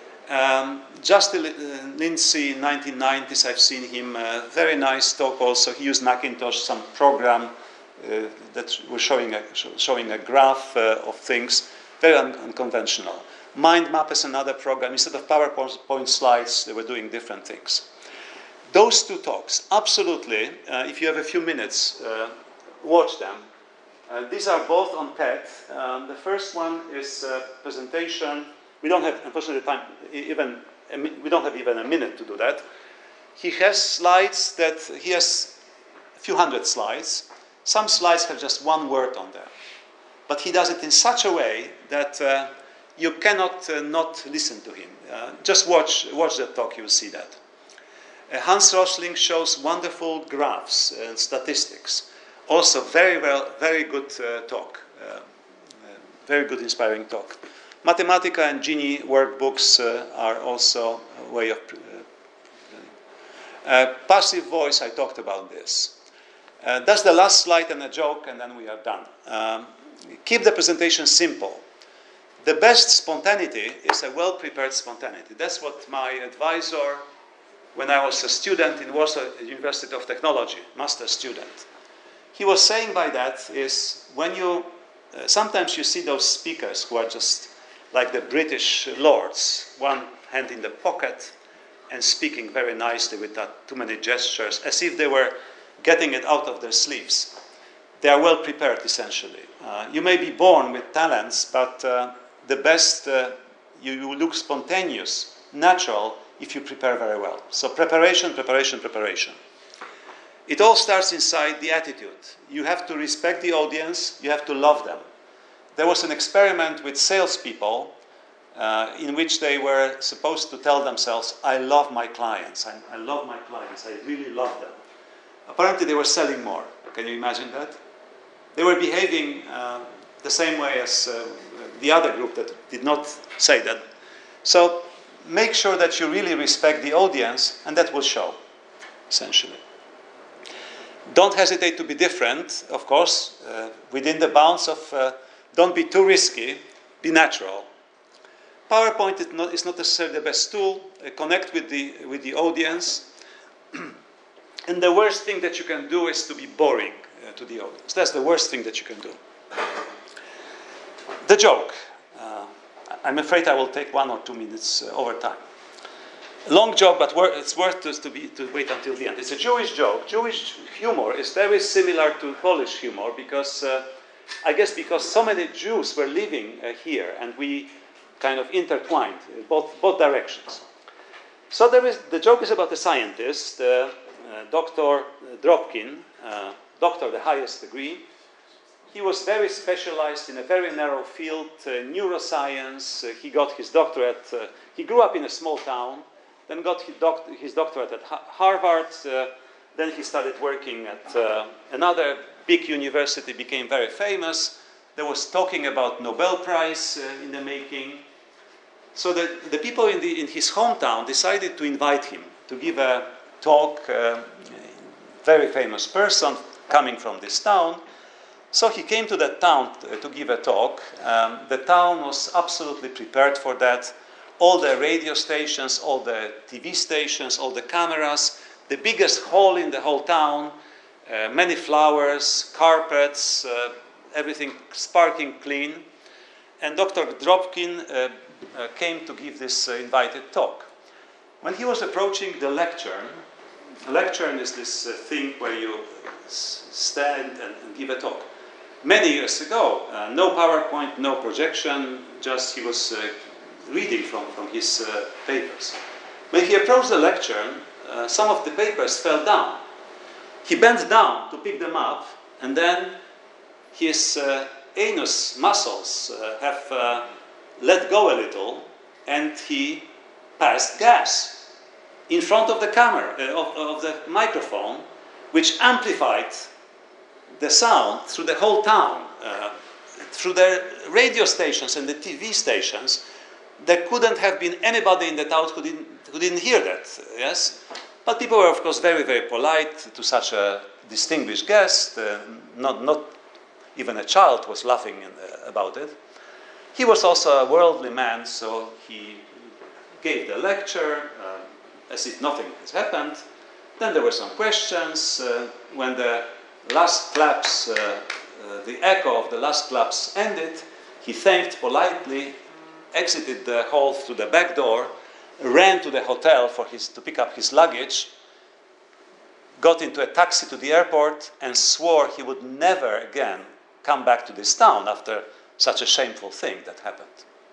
Um, Justin Lindsay in nineteen nineties, I've seen him, uh, very nice talk also. He used Macintosh, some program uh, that was showing a, showing a graph uh, of things, very un unconventional. Mind Map is another program. Instead of PowerPoint slides, they were doing different things. Those two talks, absolutely, uh, if you have a few minutes, uh, watch them. Uh, these are both on TED. Um, the first one is a presentation. We don't have, unfortunately, time, even, we don't have even a minute to do that. He has slides that, he has a few hundred slides. Some slides have just one word on them. But he does it in such a way that uh, you cannot uh, not listen to him. Uh, just watch, watch that talk, you'll see that. Uh, Hans Rosling shows wonderful graphs and statistics. Also very well, very good uh, talk. Uh, uh, very good, inspiring talk. Mathematica and Gini workbooks uh, are also a way of... Uh, uh, passive voice, I talked about this. Uh, that's the last slide and a joke, and then we are done. Um, keep the presentation simple. The best spontaneity is a well-prepared spontaneity. That's what my advisor, when I was a student in Warsaw University of Technology, master student, he was saying by that is when you, uh, sometimes you see those speakers who are just like the British lords, one hand in the pocket and speaking very nicely without too many gestures, as if they were getting it out of their sleeves. They are well prepared, essentially. Uh, you may be born with talents, but uh, the best, uh, you, you look spontaneous, natural, if you prepare very well. So preparation, preparation, preparation. It all starts inside the attitude. You have to respect the audience, you have to love them. There was an experiment with salespeople uh, in which they were supposed to tell themselves, I love my clients, I, I love my clients, I really love them. Apparently they were selling more. Can you imagine that? They were behaving uh, the same way as uh, the other group that did not say that. So make sure that you really respect the audience, and that will show, essentially. Don't hesitate to be different, of course, uh, within the bounds of, uh, don't be too risky, be natural. PowerPoint is not, is not necessarily the best tool. Uh, connect with the, with the audience. And the worst thing that you can do is to be boring uh, to the audience. That's the worst thing that you can do. The joke. Uh, I'm afraid I will take one or two minutes uh, over time. Long joke, but wor it's worth us to, be, to wait until the end. It's a Jewish joke. Jewish humor is very similar to Polish humor because, uh, I guess because so many Jews were living uh, here and we kind of intertwined both, both directions. So there is, the joke is about a scientist, uh, uh, Doctor Dropkin, uh, doctor of the highest degree. He was very specialized in a very narrow field, uh, neuroscience. Uh, he got his doctorate. Uh, he grew up in a small town, then got his, doc his doctorate at ha Harvard. Uh, then he started working at uh, another big university, became very famous. There was talking about Nobel Prize uh, in the making. So the, the people in, the, in his hometown decided to invite him to give a talk, uh, very famous person coming from this town. So he came to that town to give a talk. Um, the town was absolutely prepared for that. All the radio stations, all the T V stations, all the cameras, the biggest hall in the whole town, uh, many flowers, carpets, uh, everything sparkling clean. And Doctor Dropkin uh, uh, came to give this uh, invited talk. When he was approaching the lectern, a lectern is this uh, thing where you stand and, and give a talk. Many years ago, uh, no PowerPoint, no projection, just he was uh, reading from, from his uh, papers. When he approached the lectern, uh, some of the papers fell down. He bent down to pick them up, and then his uh, anus muscles uh, have uh, let go a little, and he passed gas in front of the camera, uh, of, of the microphone, which amplified the sound through the whole town, uh, through the radio stations and the T V stations. There couldn't have been anybody in the town who didn't, who didn't hear that, yes? But people were, of course, very, very polite to such a distinguished guest. Uh, not, not even a child was laughing in, uh, about it. He was also a worldly man, so he gave the lecture uh, as if nothing has happened. Then there were some questions. Uh, when the last claps, uh, uh, the echo of the last claps ended, he thanked politely, exited the hall through the back door, ran to the hotel for his, to pick up his luggage, got into a taxi to the airport, and swore he would never again come back to this town after such a shameful thing that happened.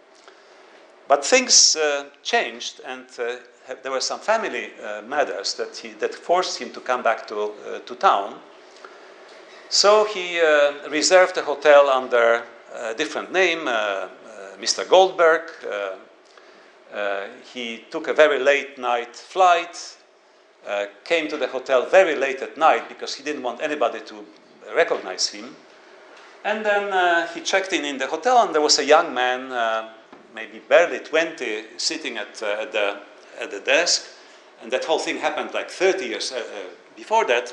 But things uh, changed, and uh, there were some family uh, matters that, he, that forced him to come back to, uh, to town. So he uh, reserved a hotel under a different name, uh, uh, Mister Goldberg. Uh, uh, he took a very late night flight, uh, came to the hotel very late at night because he didn't want anybody to recognize him. And then uh, he checked in in the hotel, and there was a young man, uh, maybe barely twenty, sitting at, uh, at, the, at the desk. And that whole thing happened like thirty years uh, uh, before that.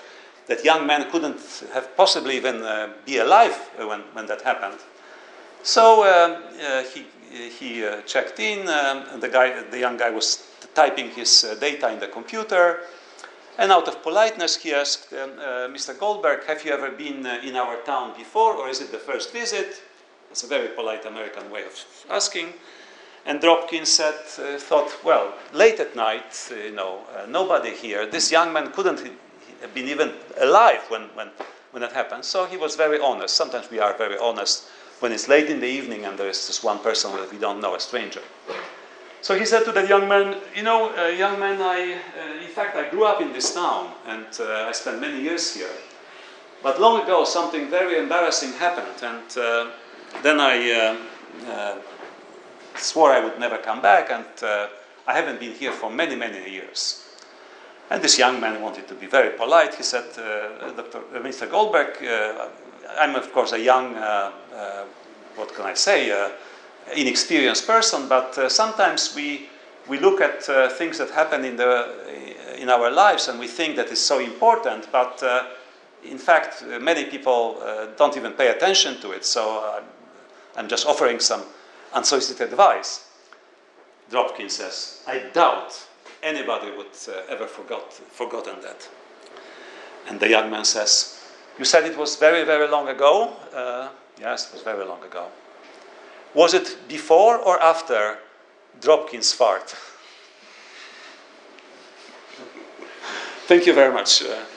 that young man couldn't have possibly even uh, be alive when, when that happened. So uh, uh, he, he uh, checked in, um, and the, guy, the young guy was typing his uh, data in the computer, and out of politeness he asked, um, uh, Mister Goldberg, have you ever been uh, in our town before, or is it the first visit? It's a very polite American way of asking. And Dropkin said, uh, thought, well, late at night, uh, you know, uh, nobody here. This young man couldn't have been even alive when, when, when that happened. So he was very honest. Sometimes we are very honest when it's late in the evening and there is just one person that we don't know, a stranger. So he said to the young man, you know, uh, young man, I, uh, in fact, I grew up in this town and uh, I spent many years here. But long ago, something very embarrassing happened, and uh, then I uh, uh, swore I would never come back, and uh, I haven't been here for many, many years. And this young man wanted to be very polite. He said, uh, Doctor Uh, Mister Goldberg, uh, I'm of course a young, uh, uh, what can I say, uh, inexperienced person, but uh, sometimes we, we look at uh, things that happen in, the, in our lives and we think that it's so important, but uh, in fact, uh, many people uh, don't even pay attention to it, so uh, I'm just offering some unsolicited advice. Dropkin says, I doubt anybody would uh, ever forgot, forgotten that. And the young man says, you said it was very, very long ago? Uh, yes, it was very long ago. Was it before or after Dropkin's fart? Thank you very much. Uh,